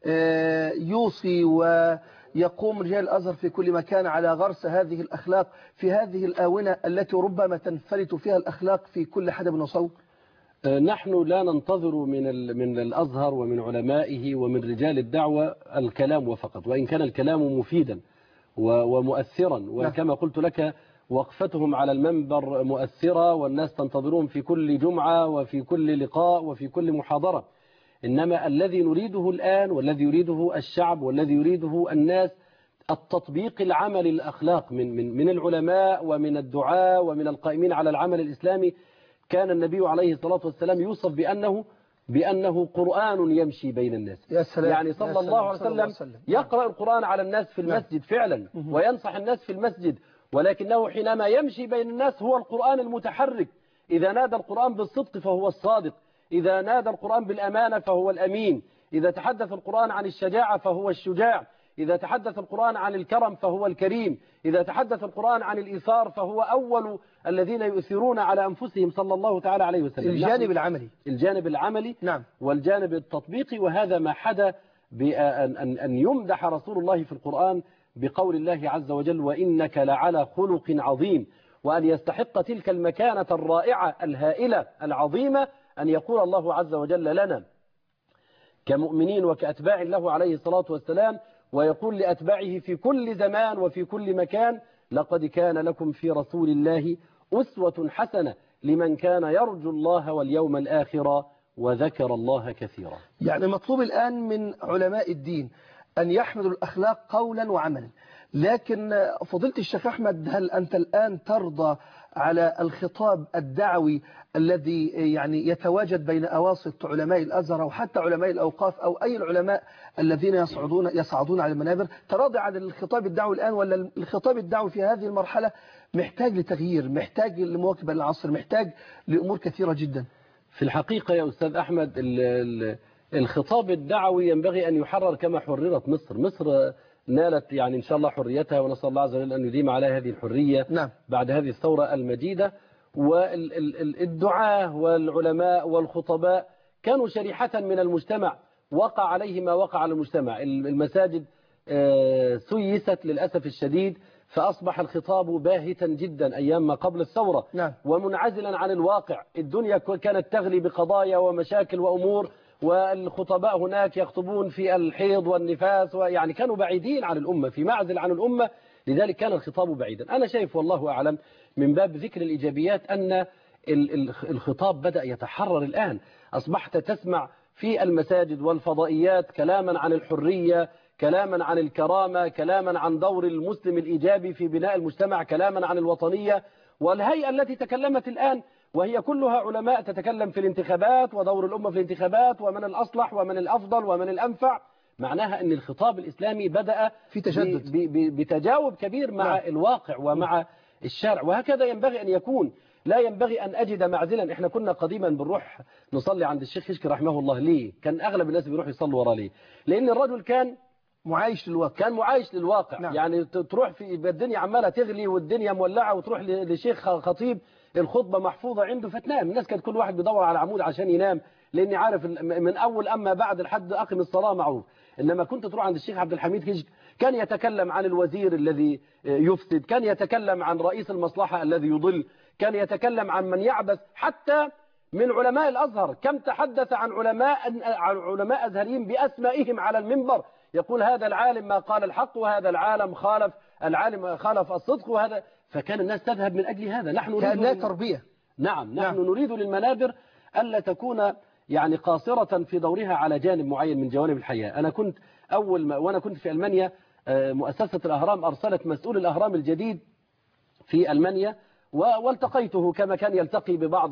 يوصي ويقوم رجال الأزهر في كل مكان على غرس هذه الأخلاق في هذه الآونة التي ربما تنفلت فيها الأخلاق في كل حدب وصوب؟ نحن لا ننتظر من الأزهر ومن علمائه ومن رجال الدعوة الكلام وفقط، وإن كان الكلام مفيدا ومؤثرا، وكما قلت لك وقفتهم على المنبر مؤثرة والناس تنتظرون في كل جمعة وفي كل لقاء وفي كل محاضرة. إنما الذي نريده الآن والذي يريده الشعب والذي يريده الناس التطبيق العملي للأخلاق من العلماء ومن الدعاة ومن القائمين على العمل الإسلامي. كان النبي عليه الصلاة والسلام يوصف بأنه قرآن يمشي بين الناس. يا سلام. يعني صلى الله عليه وسلم يقرأ القرآن على الناس في المسجد فعلا وينصح الناس في المسجد، ولكنه حينما يمشي بين الناس هو القرآن المتحرك. إذا نادى القرآن بالصدق فهو الصادق، إذا نادى القرآن بالأمانة فهو الأمين، إذا تحدث القرآن عن الشجاعة فهو الشجاع، إذا تحدث القرآن عن الكرم فهو الكريم، إذا تحدث القرآن عن الإيثار فهو أول الذين يؤثرون على أنفسهم صلى الله تعالى عليه وسلم. الجانب العملي نعم. والجانب التطبيقي. وهذا ما حدا بأن يمدح رسول الله في القرآن بقول الله عز وجل وإنك لعلى خلق عظيم، وأن يستحق تلك المكانة الرائعة الهائلة العظيمة أن يقول الله عز وجل لنا كمؤمنين وكأتباع له عليه الصلاة والسلام، ويقول لأتباعه في كل زمان وفي كل مكان لقد كان لكم في رسول الله أسوة حسنة لمن كان يرجو الله واليوم الآخر وذكر الله كثيرا. يعني مطلوب الآن من علماء الدين أن يحملوا الأخلاق قولا وعملا. لكن فضيلة الشيخ أحمد، هل أنت الآن ترضى على الخطاب الدعوي الذي يعني يتواجد بين أواسط علماء الأزهر أو حتى علماء الأوقاف أو أي العلماء الذين يصعدون على المنابر؟ تراضي على الخطاب الدعوي الآن، ولا الخطاب الدعوي في هذه المرحلة محتاج لتغيير، محتاج لمواكبة للعصر، محتاج لأمور كثيرة جدا؟ في الحقيقة يا أستاذ أحمد الخطاب الدعوي ينبغي أن يحرر كما حررت مصر. مصر نالت يعني إن شاء الله حريتها، ونسأل الله عز وجل أن يديم عليها هذه الحرية نعم. بعد هذه الثورة المجيدة. والدعاة والعلماء والخطباء كانوا شريحة من المجتمع وقع عليه ما وقع على المجتمع. المساجد سيست للأسف الشديد، فأصبح الخطاب باهتا جدا أيام ما قبل الثورة. نعم. ومنعزلا عن الواقع. الدنيا كانت تغلي بقضايا ومشاكل وأمور، والخطباء هناك يخطبون في الحيض والنفاس، ويعني كانوا بعيدين عن الأمة، في معزل عن الأمة، لذلك كان الخطاب بعيدا. أنا شايف والله أعلم من باب ذكر الإيجابيات أن الخطاب بدأ يتحرر الآن. أصبحت تسمع في المساجد والفضائيات كلاما عن الحرية، كلاما عن الكرامة، كلاما عن دور المسلم الإيجابي في بناء المجتمع، كلاما عن الوطنية. والهيئة التي تكلمت الآن وهي كلها علماء تتكلم في الانتخابات ودور الأمة في الانتخابات ومن الأصلح ومن الأفضل ومن الأنفع، معناها أن الخطاب الإسلامي بدأ في تجدد بتجاوب كبير مع الواقع ومع الشارع، وهكذا ينبغي أن يكون. لا ينبغي أن أجد معزلا. إحنا كنا قديما بنروح نصلي عند الشيخ كشك رحمه الله. ليه؟ كان أغلب الناس بيروح يصلوا وراه. ليه؟ لأن الرجل كان معايش للواقع. كان معايش للواقع. نعم. يعني تروح في الدنيا عمالة تغلي والدنيا مولعة، وتروح لشيخ خطيب الخطبة محفوظة عنده فتنام. الناس كانت كل واحد بيدور على عمود عشان ينام، لأني عارف من أول أما بعد الحد أقم الصلاة معروف. إنما كنت تروح عند الشيخ عبد الحميد كشك كان يتكلم عن الوزير الذي يفسد، كان يتكلم عن رئيس المصلحة الذي يضل، كان يتكلم عن من يعبث. حتى من علماء الأزهر كم تحدث عن علماء أزهريين بأسمائهم على المنبر، يقول هذا العالم ما قال الحق، وهذا العالم خالف الصدق، وهذا. فكان الناس تذهب من أجل هذا. نحن كأنها تربية. نحن نريد للمنابر ألا تكون يعني قاصرة في دورها على جانب معين من جوانب الحياة. أنا كنت وأنا كنت في ألمانيا، مؤسسة الأهرام أرسلت مسؤول الأهرام الجديد في ألمانيا، والتقيته كما كان يلتقي ببعض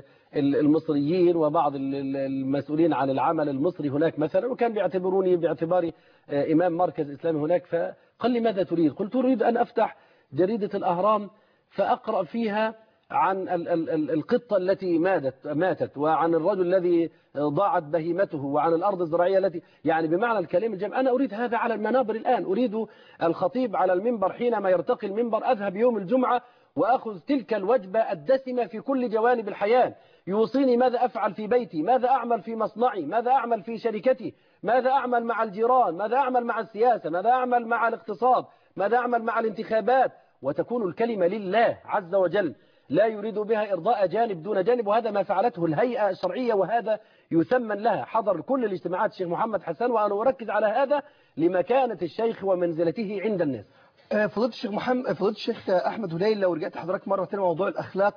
المصريين وبعض المسؤولين عن العمل المصري هناك مثلا، وكان بيعتبروني باعتباري إمام مركز إسلامي هناك. فقال لي ماذا تريد؟ قلت أريد أن أفتح جريدة الأهرام فأقرأ فيها عن القطة التي ماتت، وعن الرجل الذي ضاعت بهيمته، وعن الأرض الزراعية التي يعني بمعنى الكلام الجمع. أنا أريد هذا على المنابر الآن، أريد الخطيب على المنبر حينما يرتقي المنبر أذهب يوم الجمعة وأخذ تلك الوجبة الدسمة في كل جوانب الحياة، يوصيني ماذا أفعل في بيتي، ماذا أعمل في مصنعي، ماذا أعمل في شركتي، ماذا أعمل مع الجيران، ماذا أعمل مع السياسة، ماذا أعمل مع الاقتصاد، ماذا أعمل مع الانتخابات، وتكون الكلمة لله عز وجل، لا يريد بها إرضاء جانب دون جانب. وهذا ما فعلته الهيئة الشرعية، وهذا يثمن لها. حضر كل الاجتماعات الشيخ محمد حسن، وأنا أركز على هذا لمكانة الشيخ ومنزلته عند الناس. فضيلة الشيخ محمد، فضيلة الشيخ أحمد هليل، لو رجعت حضرتك مرة تانية موضوع الأخلاق،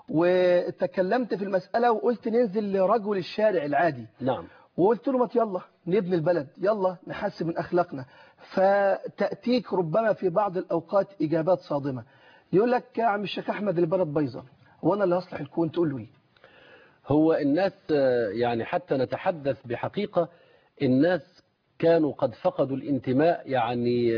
وتكلمت في المسألة وقلت ننزل لرجل الشارع العادي. نعم. وقلت له ما يلا نبني البلد، يلا نحسن من أخلاقنا، فتأتيك ربما في بعض الأوقات إجابات صادمة. يقول لك يا عم الشيخ أحمد البلد بايظة، وأنا اللي هصلح الكون، تقول له إيه؟ هو الناس يعني حتى نتحدث بحقيقة، الناس كانوا قد فقدوا الانتماء، يعني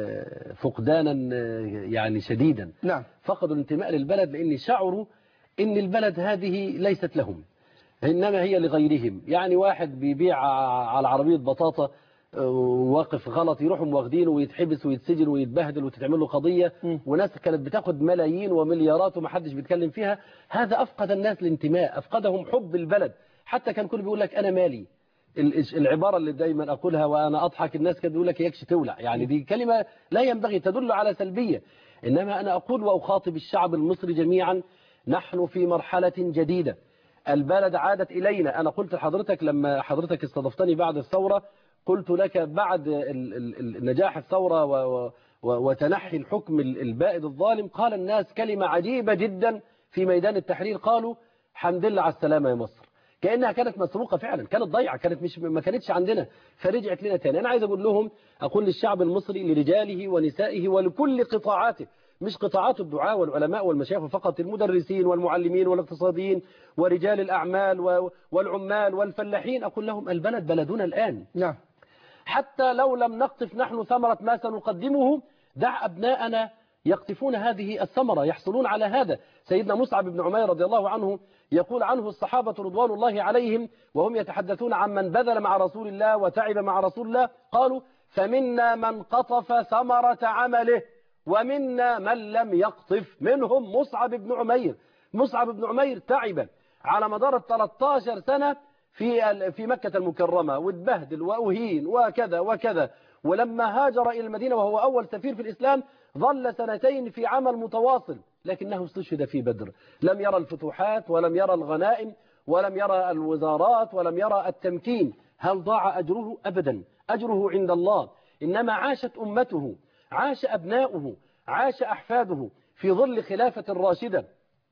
فقدانا يعني شديدا. نعم. فقدوا الانتماء للبلد لأن شعروا إن البلد هذه ليست لهم، إنما هي لغيرهم. يعني واحد بيبيع على عربية بطاطا واقف غلط، يروحوا واخدينه ويتحبس ويتسجن ويتبهدل وتتعمل له قضية، وناس كانت بتاخد ملايين ومليارات ومحدش بيتكلم فيها. هذا أفقد الناس الانتماء، أفقدهم حب البلد. حتى كان كل بيقول لك أنا مالي، العبارة اللي دايما أقولها وأنا أضحك، الناس كانت بيقول لك يكش تولع، يعني دي كلمة لا ينبغي، تدل على سلبية. إنما أنا أقول وأخاطب الشعب المصري جميعا، نحن في مرحلة جديدة، البلد عادت إلينا. أنا قلت لحضرتك لما حضرتك استضفتني بعد الثورة، قلت لك بعد نجاح الثورة وتنحي الحكم البائد الظالم، قال الناس كلمة عجيبة جدا في ميدان التحرير، قالوا حمد لله على السلامة يا مصر. كأنها كانت مسروقة فعلا، كانت ضيعة، كانت ما كانتش عندنا، فرجعت لنا تاني. أنا عايز أقول لهم، أقول للشعب المصري، لرجاله ونسائه ولكل قطاعاته، مش قطاعات الدعاء والعلماء والمشايخ فقط، المدرسين والمعلمين والاقتصاديين ورجال الأعمال والعمال والفلاحين، أقول لهم البلد بلدنا الآن. نعم. حتى لو لم نقطف نحن ثمرة ما سنقدمه، دع أبناءنا يقطفون هذه الثمرة، يحصلون على هذا. سيدنا مصعب بن عمير رضي الله عنه يقول عنه الصحابة رضوان الله عليهم وهم يتحدثون عن من بذل مع رسول الله وتعب مع رسول الله، قالوا فمنا من قطف ثمرة عمله ومنا من لم يقطف، منهم مصعب بن عمير. مصعب بن عمير تعب على مدار 13 سنة في مكة المكرمة، واتبهدل وأهين وكذا وكذا، ولما هاجر إلى المدينة وهو أول سفير في الإسلام ظل 2 في عمل متواصل، لكنه استشهد في بدر. لم يرى الفتوحات ولم يرى الغنائم ولم يرى الوزارات ولم يرى التمكين. هل ضاع أجره؟ أبدا، أجره عند الله. إنما عاشت أمته، عاش أبناؤه، عاش أحفاده في ظل خلافة راشدة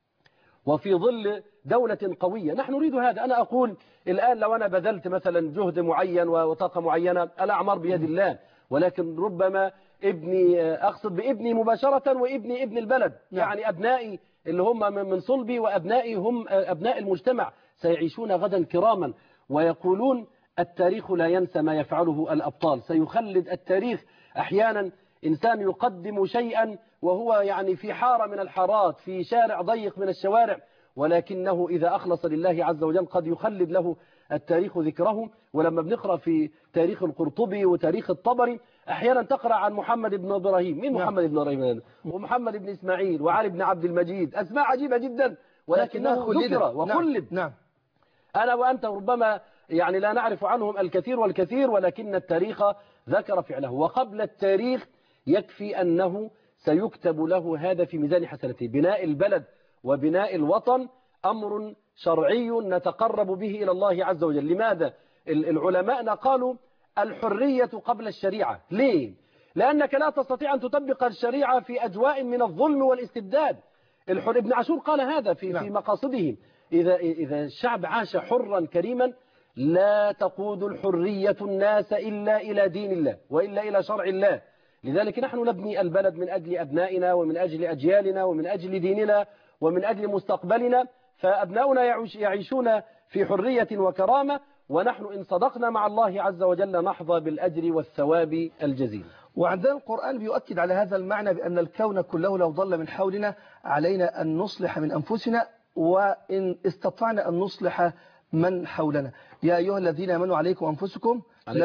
وفي ظل دولة قوية. نحن نريد هذا. أنا أقول الآن لو أنا بذلت مثلا جهد معين وطاقة معينة، الأعمار بيد الله، ولكن ربما ابني، أقصد بابني مباشرة وابني ابن البلد، يعني أبنائي اللي هم من صلبي وأبنائي هم أبناء المجتمع، سيعيشون غدا كراما، ويقولون التاريخ لا ينسى ما يفعله الأبطال. سيخلد التاريخ أحيانا إنسان يقدم شيئا وهو يعني في حارة من الحارات، في شارع ضيق من الشوارع، ولكنه إذا أخلص لله عز وجل قد يخلد له التاريخ ذكره. ولما بنقرأ في تاريخ القرطبي وتاريخ الطبري، أحيانا تقرأ عن محمد بن إبراهيم. مين محمد بن إبراهيم؟ ومحمد بن إسماعيل وعلي بن عبد المجيد، أسماء عجيبة جدا، ولكنه ذكر وخلد. نعم. أنا وأنت ربما يعني لا نعرف عنهم الكثير والكثير، ولكن التاريخ ذكر فعله، وقبل التاريخ يكفي أنه سيكتب له هذا في ميزان حسنته. بناء البلد وبناء الوطن أمر شرعي نتقرب به إلى الله عز وجل. لماذا؟ العلماء قالوا الحرية قبل الشريعة. ليه؟ لأنك لا تستطيع أن تطبق الشريعة في أجواء من الظلم والاستبداد. ابن عاشور قال هذا في مقاصده، إذا الشعب عاش حرا كريما لا تقود الحرية الناس إلا إلى دين الله وإلا إلى شرع الله. لذلك نحن نبني البلد من أجل أبنائنا ومن أجل أجيالنا ومن أجل ديننا ومن أجل مستقبلنا، فأبناؤنا يعيشون في حرية وكرامة، ونحن إن صدقنا مع الله عز وجل نحظى بالأجر والثواب الجزيل. وعندنا القرآن بيؤكد على هذا المعنى بأن الكون كله لو ضل من حولنا علينا أن نصلح من أنفسنا، وإن استطعنا أن نصلح من حولنا. يا أيها الذين آمنوا عليكم أنفسكم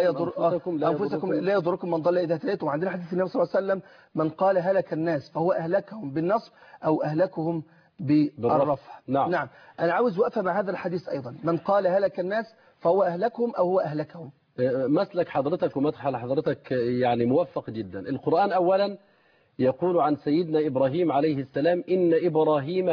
لا يضركم من ضل إذا اهتديتم. وعندنا حديث النبي صلى الله عليه وسلم من قال هلك الناس فهو أهلكهم بالنصب أو أهلكهم بالرفع. نعم. أنا عاوز وقفة مع هذا الحديث أيضا، من قال هلك الناس فهو أهلكهم أو هو أهلكهم. مسلك حضرتك ومدخل حضرتك يعني موفق جدا. القرآن أولا يقول عن سيدنا إبراهيم عليه السلام إن إبراهيم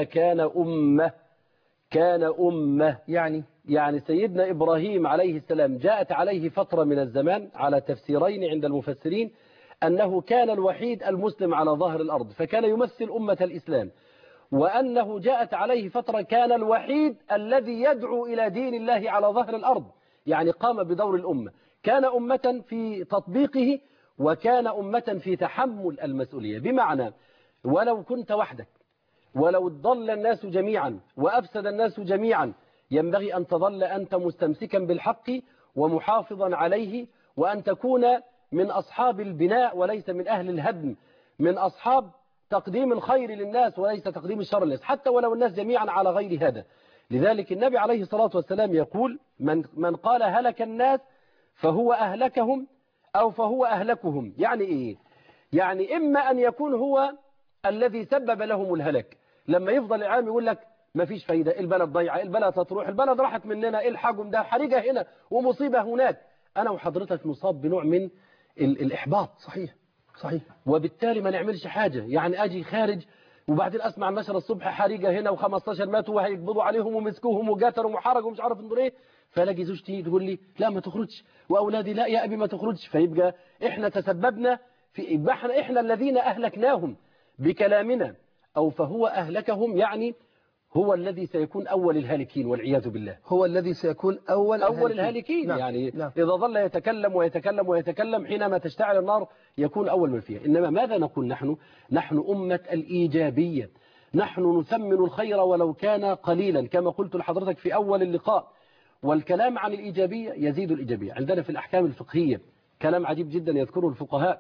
كان أمة. يعني سيدنا إبراهيم عليه السلام جاءت عليه فترة من الزمان على تفسيرين عند المفسرين أنه كان الوحيد المسلم على ظهر الأرض فكان يمثل أمة الإسلام، وأنه جاءت عليه فترة كان الوحيد الذي يدعو إلى دين الله على ظهر الأرض، يعني قام بدور الأمة، كان أمة في تطبيقه وكان أمة في تحمل المسؤولية. بمعنى ولو كنت وحدك ولو ضل الناس جميعا وأفسد الناس جميعا ينبغي أن تظل أنت مستمسكا بالحق ومحافظا عليه، وأن تكون من أصحاب البناء وليس من أهل الهدم، من أصحاب تقديم الخير للناس وليس تقديم الشر للناس، حتى ولو الناس جميعا على غير هذا. لذلك النبي عليه الصلاة والسلام يقول من قال هلك الناس فهو أهلكهم أو فهو أهلكهم. يعني إيه؟ يعني إما أن يكون هو الذي سبب لهم الهلك، لما يفضل العام يقول لك ما فيش فايدة، البلد ضيعة، البلد تروح، البلد راحت مننا، الحاجم ده حريقة هنا ومصيبة هناك، أنا وحضرتك نصاب بنوع من الإحباط. صحيح. وبالتالي ما نعملش حاجة. يعني أجي خارج وبعدين أسمع النشرة الصبح حريقة هنا و15 ماتوا وهيقبضوا عليهم ومسكوهم وقتلوا وحرقوا ومش عارف نقول إيه، فلاقي زوجتي تقول لي لا ما تخرجش، وأولادي لا يا أبي ما تخرجش، فيبقى إحنا تسببنا في إحنا الذين أهلكناهم بكلامنا، أو فهو أهلكهم، يعني هو الذي سيكون أول الهالكين والعياذ بالله، هو الذي سيكون أول الهالكين. يعني إذا ظل يتكلم ويتكلم ويتكلم حينما تشتعل النار يكون أول من فيها. إنما ماذا نقول نحن أمة الإيجابية، نحن نثمن الخير ولو كان قليلا كما قلت لحضرتك في أول اللقاء. والكلام عن الإيجابية يزيد الإيجابية. عندنا في الأحكام الفقهية كلام عجيب جدا يذكره الفقهاء،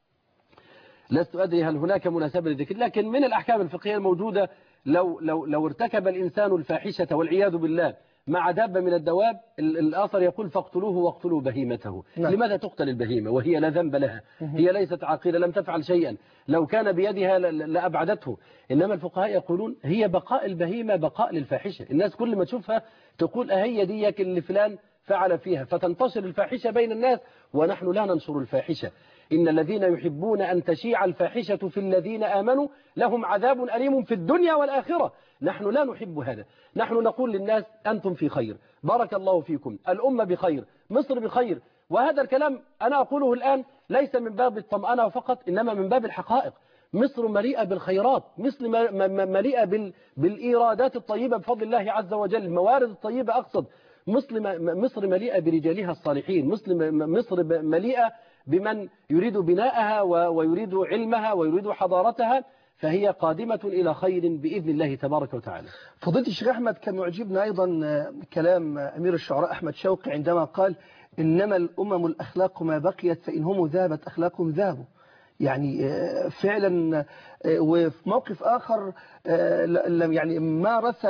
لست أدري هل هناك مناسبة لذكر، لكن من الأحكام الفقهية الموجودة لو ارتكب الإنسان الفاحشة والعياذ بالله مع دابة من الدواب، الآثر يقول فاقتلوه واقتلوا بهيمته. لماذا تقتل البهيمة وهي لا ذنب لها؟ هي ليست عاقلة، لم تفعل شيئا، لو كان بيدها لأبعدته. إنما الفقهاء يقولون هي بقاء البهيمة بقاء للفاحشة. الناس كل ما تشوفها تقول هي ديك اللي فلان فعل فيها، فتنتشر الفاحشة بين الناس، ونحن لا ننشر الفاحشة. إن الذين يحبون أن تشيع الفاحشة في الذين آمنوا لهم عذاب أليم في الدنيا والآخرة. نحن لا نحب هذا، نحن نقول للناس أنتم في خير، بارك الله فيكم، الأمة بخير، مصر بخير. وهذا الكلام أنا أقوله الآن ليس من باب الطمأنة فقط، إنما من باب الحقائق. مصر مليئة بالخيرات، مصر مليئة بالإيرادات الطيبة بفضل الله عز وجل، الموارد الطيبة أقصد. مصر مليئة برجالها الصالحين، مصر مليئة بمن يريد بناءها ويريد علمها ويريد حضارتها، فهي قادمة إلى خير بإذن الله تبارك وتعالى. فضيلة الشيخ أحمد، كان يعجبنا أيضا كلام أمير الشعراء أحمد شوقي عندما قال إنما الأمم الأخلاق ما بقيت فإن هم ذهبت أخلاقهم ذهبوا. يعني فعلا. وفي موقف آخر يعني مارس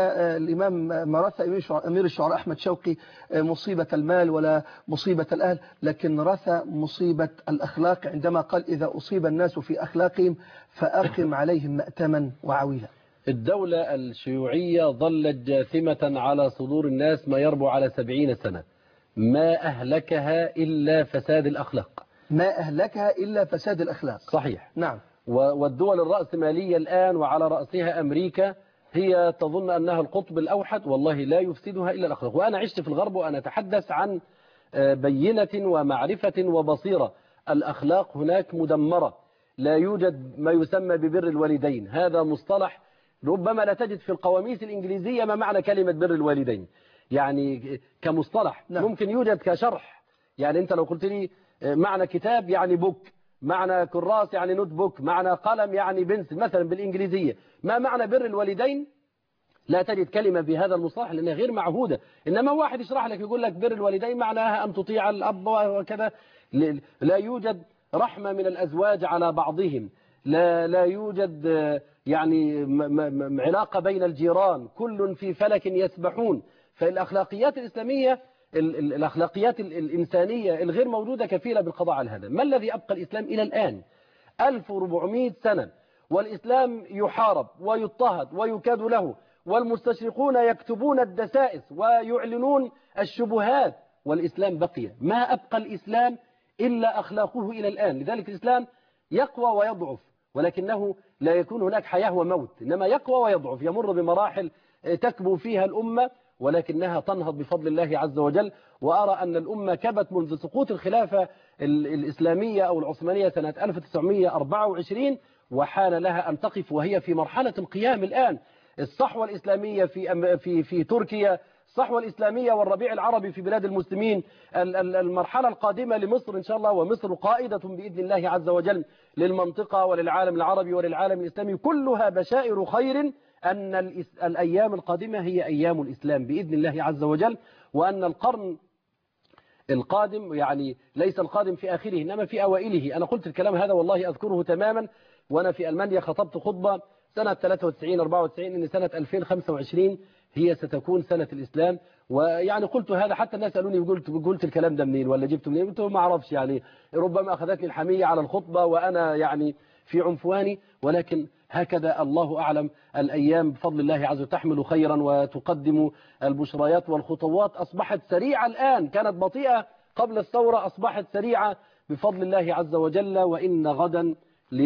أمير الشعراء أحمد شوقي مصيبة المال ولا مصيبة الأهل، لكن رثى مصيبة الأخلاق عندما قال إذا أصيب الناس في أخلاقهم فأقم عليهم مأتما وعويلا. الدولة الشيوعية ظلت جاثمة على صدور الناس ما يربو على 70 سنة، ما أهلكها إلا فساد الأخلاق. ما أهلكها إلا فساد الأخلاق. صحيح. نعم. والدول الرأسمالية الآن وعلى رأسها أمريكا هي تظن أنها القطب الأوحد، والله لا يفسدها إلا الأخلاق. وأنا عشت في الغرب وأنا أتحدث عن بينة ومعرفة وبصيرة. الأخلاق هناك مدمرة، لا يوجد ما يسمى ببر الوالدين. هذا مصطلح ربما لا تجد في القواميس الإنجليزية ما معنى كلمة بر الوالدين، يعني كمصطلح. نعم. ممكن يوجد كشرح، يعني أنت لو قلت لي معنى كتاب يعني بوك، معنى كراس يعني نوت بوك، معنى قلم يعني بنسل مثلا بالإنجليزية، ما معنى بر الوالدين لا تجد كلمة بهذا المصطلح لأنها غير معهودة. إنما واحد يشرح لك يقول لك بر الوالدين معناها أن تطيع الأب وكذا. لا يوجد رحمة من الأزواج على بعضهم، لا يوجد يعني علاقة بين الجيران، كل في فلك يسبحون. فالأخلاقيات الإسلامية، الأخلاقيات الإنسانية الغير موجودة كفيلة بالقضاء على هذا. ما الذي أبقى الإسلام إلى الآن 1400 سنة والإسلام يحارب ويضطهد ويكاد له، والمستشرقون يكتبون الدسائس ويعلنون الشبهات، والإسلام بقي؟ ما أبقى الإسلام إلا أخلاقه إلى الآن. لذلك الإسلام يقوى ويضعف، ولكنه لا يكون هناك حياة وموت، إنما يقوى ويضعف، يمر بمراحل تكبو فيها الأمة ولكنها تنهض بفضل الله عز وجل. وأرى أن الأمة كبت منذ سقوط الخلافة الإسلامية أو العثمانية سنة 1924، وحان لها أن تقف، وهي في مرحلة القيام الآن. الصحوة الإسلامية في تركيا، الصحوة الإسلامية والربيع العربي في بلاد المسلمين، المرحلة القادمة لمصر إن شاء الله، ومصر قائدة بإذن الله عز وجل للمنطقة وللعالم العربي وللعالم الإسلامي، كلها بشائر خير أن الأيام القادمة هي أيام الإسلام بإذن الله عز وجل، وأن القرن القادم يعني ليس القادم في آخره إنما في أوائله. أنا قلت الكلام هذا والله أذكره تماما وأنا في ألمانيا خطبت خطبة سنة 93-94 إن سنة 2025 هي ستكون سنة الإسلام. ويعني قلت هذا حتى الناس قالوني قلت الكلام ده منين ولا جبته منين؟ قلت ما أعرفش، يعني ربما أخذتني الحمية على الخطبة وأنا يعني في عنفواني، ولكن هكذا الله أعلم. الأيام بفضل الله عز وجل تحمل خيرا وتقدم البشريات، والخطوات أصبحت سريعة الآن، كانت بطيئة قبل الثورة أصبحت سريعة بفضل الله عز وجل، وإن غدا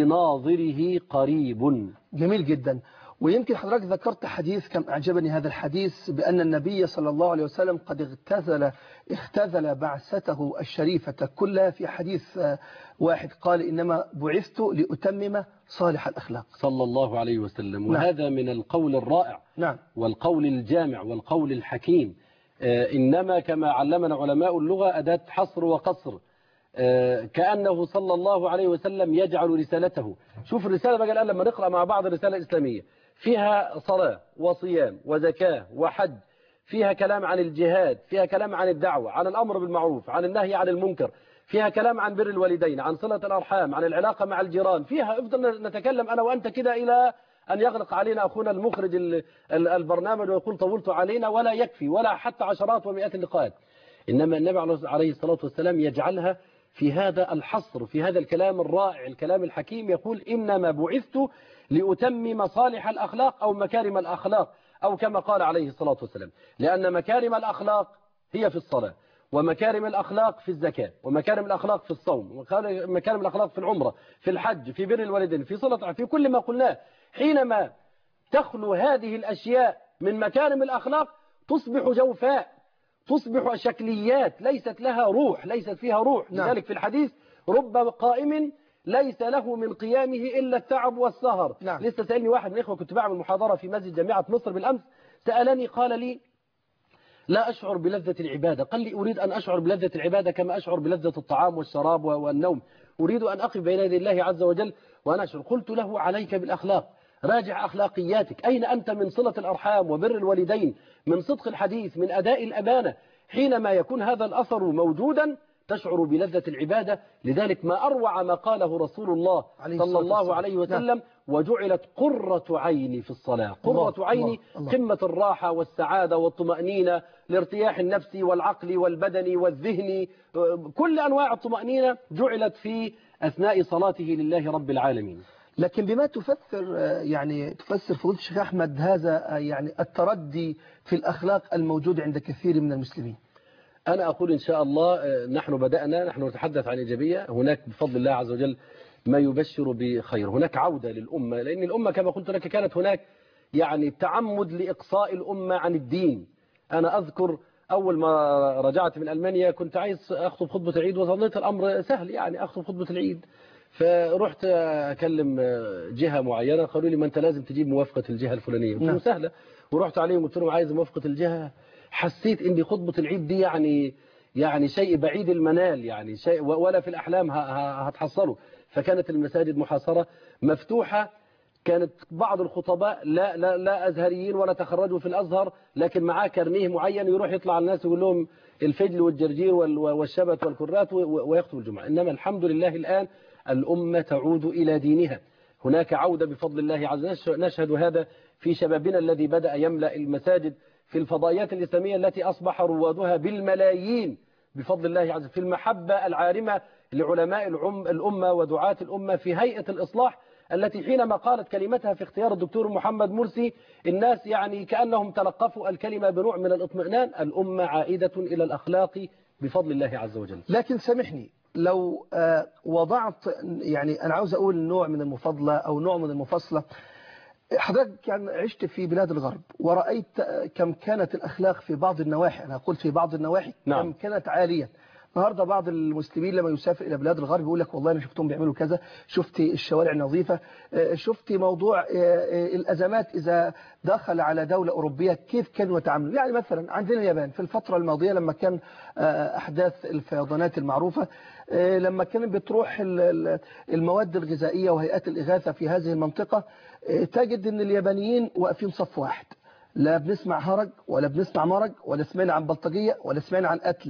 لناظره قريب. جميل جدا. ويمكن حضرتك ذكرت حديث كم أعجبني هذا الحديث، بأن النبي صلى الله عليه وسلم قد اختزل بعثته الشريفة كلها في حديث واحد، قال إنما بعثت لأتمم صالح الأخلاق صلى الله عليه وسلم. نعم. وهذا من القول الرائع نعم. والقول الجامع والقول الحكيم. إنما كما علمنا علماء اللغة أداة حصر وقصر، كأنه صلى الله عليه وسلم يجعل رسالته. شوف الرسالة بقى الآن لما نقرأ مع بعض الرسالة الإسلامية فيها صلاة وصيام وزكاة وحج، فيها كلام عن الجهاد، فيها كلام عن الدعوة، عن الأمر بالمعروف، عن النهي عن المنكر، فيها كلام عن بر الوالدين، عن صلة الأرحام، عن العلاقة مع الجيران، فيها افضل نتكلم أنا وأنت كده إلى أن يغلق علينا أخونا المخرج البرنامج ويقول طولت علينا، ولا يكفي ولا حتى عشرات ومئات اللقاءات. إنما النبي عليه الصلاة والسلام يجعلها في هذا الحصر، في هذا الكلام الرائع الكلام الحكيم، يقول إنما بعثت لأتمم صالح الأخلاق أو مكارم الأخلاق، أو كما قال عليه الصلاة والسلام، لأن مكارم الأخلاق هي في الصلاة، ومكارم الأخلاق في الزكاة، ومكارم الأخلاق في الصوم، ومكارم الأخلاق في العمرة، في الحج، في بر الوالدين، في صلة، في كل ما قلناه. حينما تخلو هذه الأشياء من مكارم الأخلاق تصبح جوفاء، تصبح شكليات ليست لها روح، ليست فيها روح. نعم. لذلك في الحديث رب قائم ليس له من قيامه إلا التعب والسهر. نعم. لسه سألني واحد من الإخوة، كنت بعمل محاضرة في مسجد جامعة مصر بالأمس، سألني قال لي لا أشعر بلذة العبادة. قال لي أريد أن أشعر بلذة العبادة كما أشعر بلذة الطعام والشراب والنوم، أريد أن أقف بين يدي الله عز وجل وأنا أشعر. قلت له عليك بالأخلاق، راجع أخلاقياتك، أين أنت من صلة الأرحام وبر الوالدين، من صدق الحديث، من أداء الأمانة؟ حينما يكون هذا الأثر موجودا تشعر بلذة العبادة. لذلك ما أروع ما قاله رسول الله صلى الله عليه وسلم، وجعلت قرة عيني في الصلاة. قرة عيني قمة الراحة والسعادة والطمأنينة لارتياح النفس والعقل والبدن والذهن، كل أنواع الطمأنينة جعلت في أثناء صلاته لله رب العالمين. لكن بما تفسر فضيلة الشيخ أحمد هذا يعني التردي في الأخلاق الموجود عند كثير من المسلمين؟ أنا أقول إن شاء الله نحن نتحدث عن إيجابية، هناك بفضل الله عز وجل ما يبشر بخير، هناك عودة للأمة، لأن الأمة كما قلت لك كانت هناك يعني تعمد لإقصاء الأمة عن الدين. أنا أذكر أول ما رجعت من ألمانيا كنت عايز أخطب خطبة العيد، وظنيت الأمر سهل يعني أخطب خطبة العيد، فرحت أكلم جهة معينة، قالوا لي ما أنت لازم تجيب موافقة الجهة الفلانية. قلت لهم سهلة، ورحت عليهم قلت لهم عايز موافقة الجهة. حسيت إن خطبة العيد دي يعني شيء بعيد المنال، يعني شيء ولا في الأحلام هتحصله. فكانت المساجد محاصرة مفتوحة كانت بعض الخطباء لا أزهريين ولا تخرجوا في الأزهر، لكن معاه كارنيه معين يروح يطلع على الناس ويقول لهم الفجل والجرجير والشبت والكرات ويخطب الجمعة. إنما الحمد لله الآن الأمة تعود إلى دينها، هناك عودة بفضل الله عز وجل. نشهد هذا في شبابنا الذي بدأ يملأ المساجد، في الفضائيات الإسلامية التي أصبح روادها بالملايين بفضل الله عز وجل، في المحبة العارمة لعلماء الأمة ودعاة الأمة، في هيئة الإصلاح التي حينما قالت كلمتها في اختيار الدكتور محمد مرسي الناس يعني كأنهم تلقفوا الكلمة بنوع من الاطمئنان. الأمة عائدة إلى الأخلاق بفضل الله عز وجل. لكن سامحني لو وضعت، يعني أنا عاوز أقول نوع من المفاضلة أو نوع من المفاصلة. حضرتك يعني عشت في بلاد الغرب ورأيت كم كانت الأخلاق في بعض النواحي، أنا قلت في بعض النواحي نعم. كم كانت عالية. النهارده بعض المسلمين لما يسافر إلى بلاد الغرب يقول لك والله أنا شفتهم بيعملوا كذا، شفت الشوارع نظيفة، شفت موضوع الأزمات إذا دخل على دولة أوروبية كيف كانوا يتعاملوا. يعني مثلا عندنا اليابان في الفترة الماضية لما كان أحداث الفيضانات المعروفة، لما كانت بتروح المواد الغذائية وهيئات الإغاثة في هذه المنطقة، تجد أن اليابانيين واقفين صف واحد، لا بنسمع هرج ولا بنسمع مرج ولا سمعنا عن بلطجية ولا سمعنا عن قتل،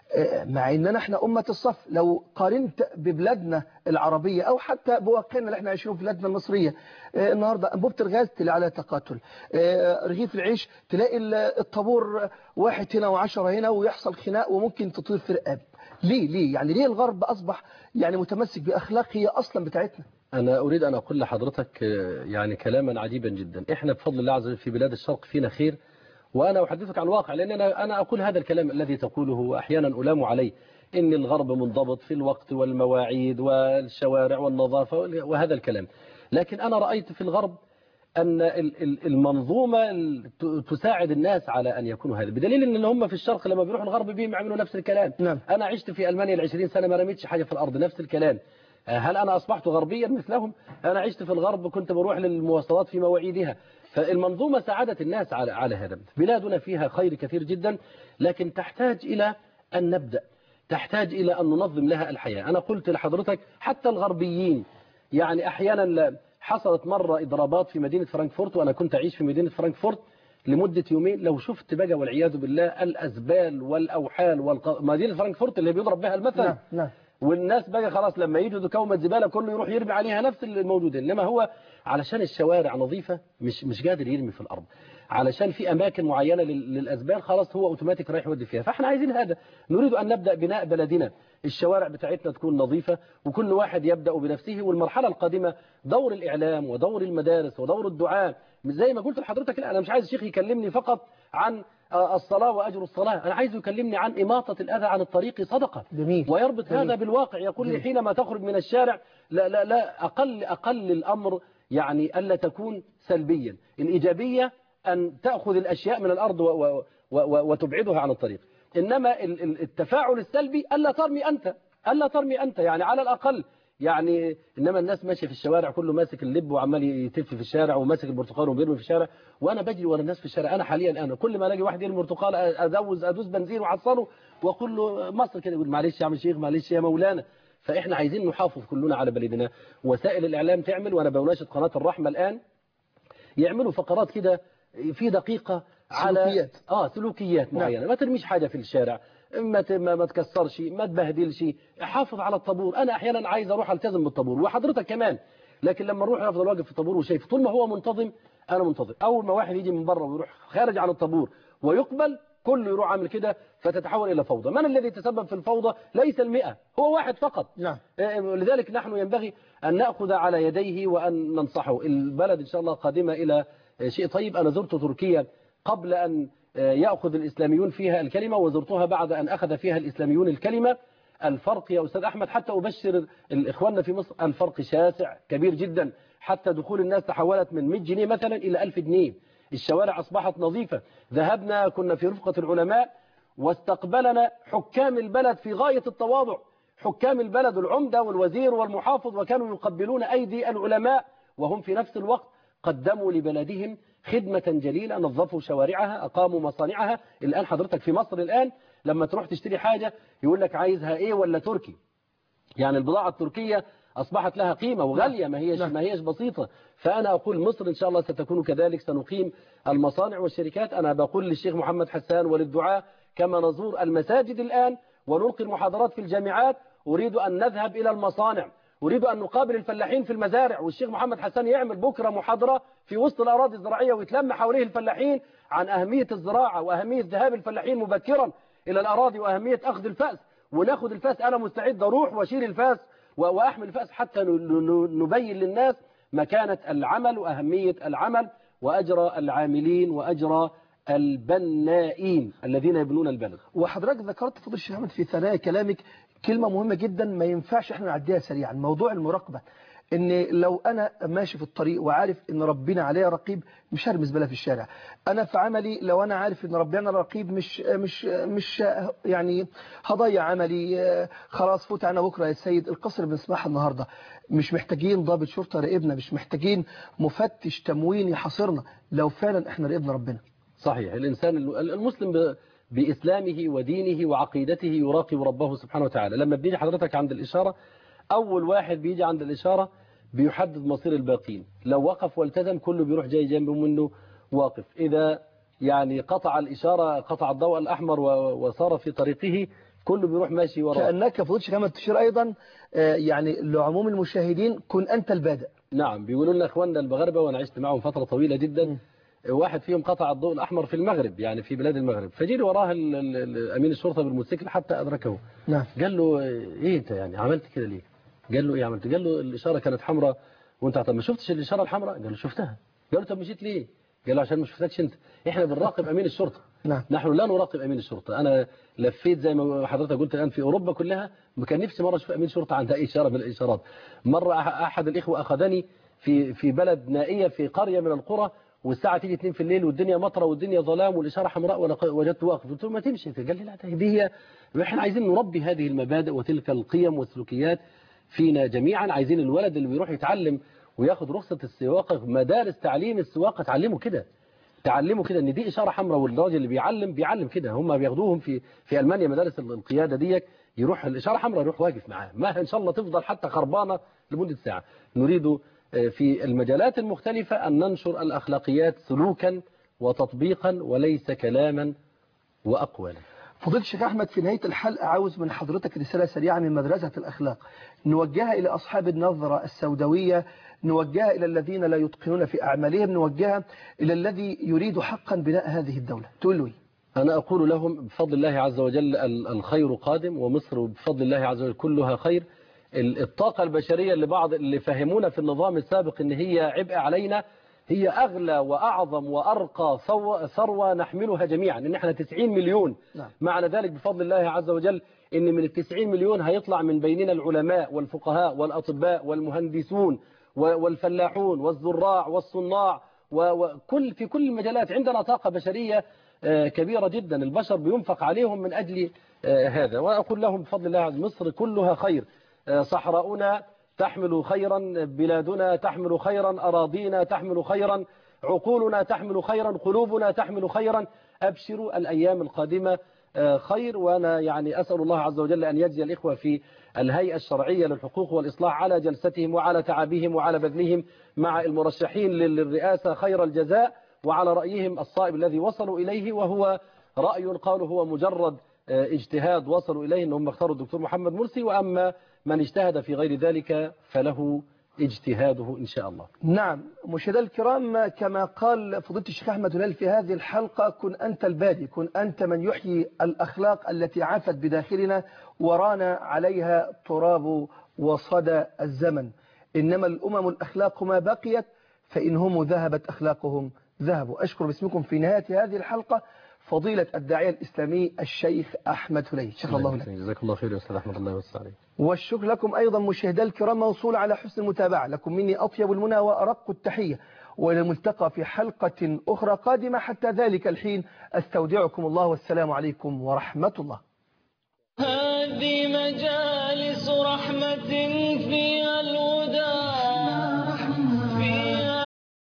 مع اننا احنا امه الصف. لو قارنت ببلادنا العربيه او حتى بواقعنا اللي احنا عايشينه في بلادنا المصريه، النهارده انبوبه الغاز تلاقي عليها تقاتل، رغيف العيش تلاقي الطابور واحد هنا وعشرة هنا ويحصل خناق وممكن تطير في رقاب. ليه يعني ليه الغرب اصبح يعني متمسك باخلاق هي اصلا بتاعتنا؟ أنا أريد أن أقول لحضرتك يعني كلاما عجيبا جدا. إحنا بفضل الله عز وجل في بلاد الشرق فينا خير، وأنا أحدثك عن واقع، لأن أنا أقول هذا الكلام الذي تقوله وأحيانا ألام عليه، إن الغرب منضبط في الوقت والمواعيد والشوارع والنظافة وهذا الكلام. لكن أنا رأيت في الغرب أن المنظومة تساعد الناس على أن يكونوا هذا، بدليل أن هم في الشرق لما بيروحوا الغرب بيهم يعملوا نفس الكلام. نعم. أنا عشت في ألمانيا 20 سنة ما رميتش حاجة في الأرض، نفس الكلام. هل أنا أصبحت غربيا مثلهم؟ أنا عشت في الغرب كنت بروح للمواصلات في مواعيدها. فالمنظومة ساعدت الناس على هذا. بلادنا فيها خير كثير جدا، لكن تحتاج إلى أن نبدأ، تحتاج إلى أن ننظم لها الحياة. أنا قلت لحضرتك حتى الغربيين يعني أحيانا حصلت مرة إضرابات في مدينة فرانكفورت، وأنا كنت أعيش في مدينة فرانكفورت لمدة يومين. لو شفت بقى والعياذ بالله الأزبال والأوحال مدينة فرانكفورت اللي بيضرب بها المثل. نعم. نعم. والناس بقى خلاص لما يجدوا كومة زبالة كله يروح يرمي عليها نفس الموجودين. إنما هو علشان الشوارع نظيفة مش قادر يرمي في الأرض، علشان في أماكن معينة للأزبال خلاص هو أوتوماتيك رايح يودي فيها. فاحنا عايزين هذا، نريد أن نبدأ بناء بلدنا، الشوارع بتاعتنا تكون نظيفة وكل واحد يبدأ بنفسه. والمرحلة القادمة دور الإعلام ودور المدارس ودور الدعاء. زي ما قلت لحضرتك أنا مش عايز الشيخ يكلمني فقط عن الصلاة وأجر الصلاة، أنا عايز يكلمني عن إماطة الأذى عن الطريق صدقة. جميل. ويربط جميل. هذا بالواقع، يقول لي حينما تخرج من الشارع لا أقل الأمر يعني ألا تكون سلبيا، الإيجابية أن تأخذ الأشياء من الأرض وتبعدها عن الطريق. إنما التفاعل السلبي ألا ترمي أنت يعني على الأقل يعني. إنما الناس ماشية في الشوارع كله ماسك اللب وعمال يتف في الشارع وماسك البرتقال وبيرمي في الشارع، وأنا بجري ورا الناس في الشارع. أنا حاليا كل ما الاقي واحد يرمي برتقال أدوس بنزين وعصره وأقول له مصر كده، يقول معلش يا عم الشيخ معلش يا مولانا. فإحنا عايزين نحافظ كلنا على بلدنا. وسائل الإعلام تعمل، وأنا بناشد قناة الرحمة الآن يعملوا فقرات كده في دقيقة على سلوكيات معينة. ما ترميش حاجة في الشارع، ما تكسرش، ما تبهدلش، حافظ على الطابور. أنا أحيانا عايز أروح ألتزم بالطابور وحضرتك كمان، لكن لما نروح أفضل واقف في الطابور وشايف طول ما هو منتظم أنا منتظم. أول ما واحد يجي من بره ويروح خارج عن الطابور ويقبل كله يروح عامل كده، فتتحول إلى فوضى. من الذي تسبب في الفوضى؟ ليس 100، هو واحد فقط. نعم. لذلك نحن ينبغي أن نأخذ على يديه وأن ننصحه. البلد إن شاء الله قادمة إلى شيء طيب. أنا زرت تركيا قبل أن يأخذ الإسلاميون فيها الكلمة، وزرتها بعد أن أخذ فيها الإسلاميون الكلمة. الفرق يا أستاذ أحمد، حتى أبشر الإخواننا في مصر، الفرق شاسع كبير جدا. حتى دخول الناس تحولت من 100 جنيه مثلا إلى 1000 جنيه. الشوارع أصبحت نظيفة. ذهبنا كنا في رفقة العلماء واستقبلنا حكام البلد في غاية التواضع، حكام البلد العمدة والوزير والمحافظ، وكانوا يقبلون أيدي العلماء وهم في نفس الوقت قدموا لبلدهم خدمة جليلة، نظفوا شوارعها، أقاموا مصانعها. الآن حضرتك في مصر الآن لما تروح تشتري حاجة يقول لك عايزها إيه ولا تركي، يعني البضاعة التركية أصبحت لها قيمة وغالية، ما هيش بسيطة. فأنا أقول مصر إن شاء الله ستكون كذلك، سنقيم المصانع والشركات. أنا بقول للشيخ محمد حسان وللدعاء كما نزور المساجد الآن ونلقي المحاضرات في الجامعات، أريد أن نذهب إلى المصانع، أريد أن نقابل الفلاحين في المزارع، والشيخ محمد حسان يعمل بكرة محاضرة في وسط الأراضي الزراعية ويتلم حواليه الفلاحين عن أهمية الزراعة وأهمية ذهاب الفلاحين مبكرا إلى الأراضي وأهمية أخذ الفأس. وناخد الفأس، أنا مستعد أروح وأشيل الفأس وأحمل الفأس حتى نبين للناس مكانة العمل وأهمية العمل وأجر العاملين وأجر البنائين الذين يبنون البلد. وحضرتك ذكرت فضل الشيخ أحمد في ثنايا كلامك كلمة مهمة جدا ما ينفعش احنا نعديها سريعا، موضوع المراقبة. ان لو انا ماشي في الطريق وعارف ان ربنا عليا رقيب مش هرمي زبالة في الشارع. انا في عملي لو انا عارف ان ربنا رقيب مش يعني هضيع عملي. خلاص فوت انا بكره يا سيد. القصر اللي بنسمعها النهارده مش محتاجين ضابط شرطة راقبنا، مش محتاجين مفتش تموين يحاصرنا لو فعلا احنا راقبنا ربنا. صحيح. الإنسان المسلم بإسلامه ودينه وعقيدته يراقب ربه سبحانه وتعالى. لما بيجي حضرتك عند الإشارة، أول واحد بيجي عند الإشارة بيحدد مصير الباقين. لو وقف والتزم كله بيروح جاي جنبه منه واقف. إذا يعني قطع الإشارة، قطع الضوء الأحمر وصار في طريقه، كله بيروح ماشي وراه. كأنك فضلش كما تشير أيضا يعني لعموم المشاهدين كن أنت البادئ. نعم. بيقولوا لنا إخواننا المغاربة، وأنا عشت معهم فترة طويلة جدا، واحد فيهم قطع الضوء الأحمر في المغرب، يعني في بلاد المغرب، فجيري وراه أمين الشرطة بالموتوسيكل حتى أدركه. نعم. قال له إيه أنت يعني عملت كده ليه؟ قال له إيه عملت؟ قال له الإشارة كانت حمراء وأنت طب ما شفتش الإشارة الحمراء؟ قال له شفتها. قال له طب مشيت ليه؟ قال له عشان ما شفتكش أنت. إحنا بنراقب أمين الشرطة. نعم. نحن لا نراقب أمين الشرطة. أنا لفيت زي ما حضرتك قلت الآن في أوروبا كلها، ما كان نفسي مرة أشوف أمين شرطة عند أي إشارة من الإشارات. مرة أحد الإخوة أخذني في بلد نائية في قرية من القرى، والساعة تيجي 2 في الليل والدنيا مطرة والدنيا ظلام والإشارة حمراء، وجدت واقف. قلت له ما تمشي. قال لي لا دي هي، احنا عايزين نربي هذه المبادئ وتلك القيم والسلوكيات فينا جميعا. عايزين الولد اللي بيروح يتعلم وياخد رخصة السواقة، مدارس تعليم السواقة تعلمه كده ان دي إشارة حمراء، والراجل اللي بيعلم كده. هم بياخدوهم في ألمانيا مدارس القيادة ديك، يروح الإشارة حمراء يروح واقف معاه، ما إن شاء الله تفضل حتى خربانة لمدة ساعة. نريد في المجالات المختلفة أن ننشر الأخلاقيات سلوكا وتطبيقا وليس كلاما وأقوالا. فضيلة الشيخ أحمد، في نهاية الحلقة عاوز من حضرتك رسالة سريعة من مدرسة الأخلاق نوجهها إلى أصحاب النظرة السوداوية، نوجهها إلى الذين لا يتقنون في أعمالهم، نوجهها إلى الذي يريد حقا بناء هذه الدولة. تقول له إيه؟ أنا أقول لهم بفضل الله عز وجل الخير قادم، ومصر بفضل الله عز وجل كلها خير. الطاقة البشرية اللي فهمونا في النظام السابق إن هي عبء علينا، هي أغلى وأعظم وأرقى ثروة نحملها جميعا، إن احنا 90 مليون. نعم. معنى ذلك بفضل الله عز وجل إن من 90 مليون هيطلع من بيننا العلماء والفقهاء والأطباء والمهندسون والفلاحون والزراع والصناع، في كل المجالات عندنا طاقة بشرية كبيرة جدا. البشر بينفق عليهم من أجل هذا. وأقول لهم بفضل الله عز وجل مصر كلها خير. صحراؤنا تحمل خيرا، بلادنا تحمل خيرا، أراضينا تحمل خيرا، عقولنا تحمل خيرا، قلوبنا تحمل خيرا. أبشروا الأيام القادمة خير. وأنا يعني أسأل الله عز وجل أن يجزي الإخوة في الهيئة الشرعية للحقوق والإصلاح على جلستهم وعلى تعبهم وعلى بذلهم مع المرشحين للرئاسة خير الجزاء، وعلى رأيهم الصائب الذي وصلوا إليه، وهو رأي قالوا هو مجرد اجتهاد وصلوا إليه أنهم اختاروا الدكتور محمد مرسي، وأما من اجتهد في غير ذلك فله اجتهاده إن شاء الله. نعم. مشاهدينا الكرام، كما قال فضيلة الشيخ أحمد هلال في هذه الحلقة، كن أنت البادئ، كن أنت من يحيي الأخلاق التي عافت بداخلنا ورانا عليها تراب وصدى الزمن. إنما الأمم الأخلاق ما بقيت، فإن هم ذهبت أخلاقهم ذهبوا. أشكر باسمكم في نهاية هذه الحلقة فضيلة الداعية الإسلامي الشيخ أحمد هلال. شكرا الله لك. جزاك الله خير يا أستاذ أحمد، الله يوسع عليك. والشكر لكم أيضا مشاهدينا الكرام موصول على حسن المتابعة. لكم مني أطيب المنى وأرق التحية، وإلى الملتقى في حلقة أخرى قادمة. حتى ذلك الحين أستودعكم الله، والسلام عليكم ورحمة الله. هذه مجالس رحمة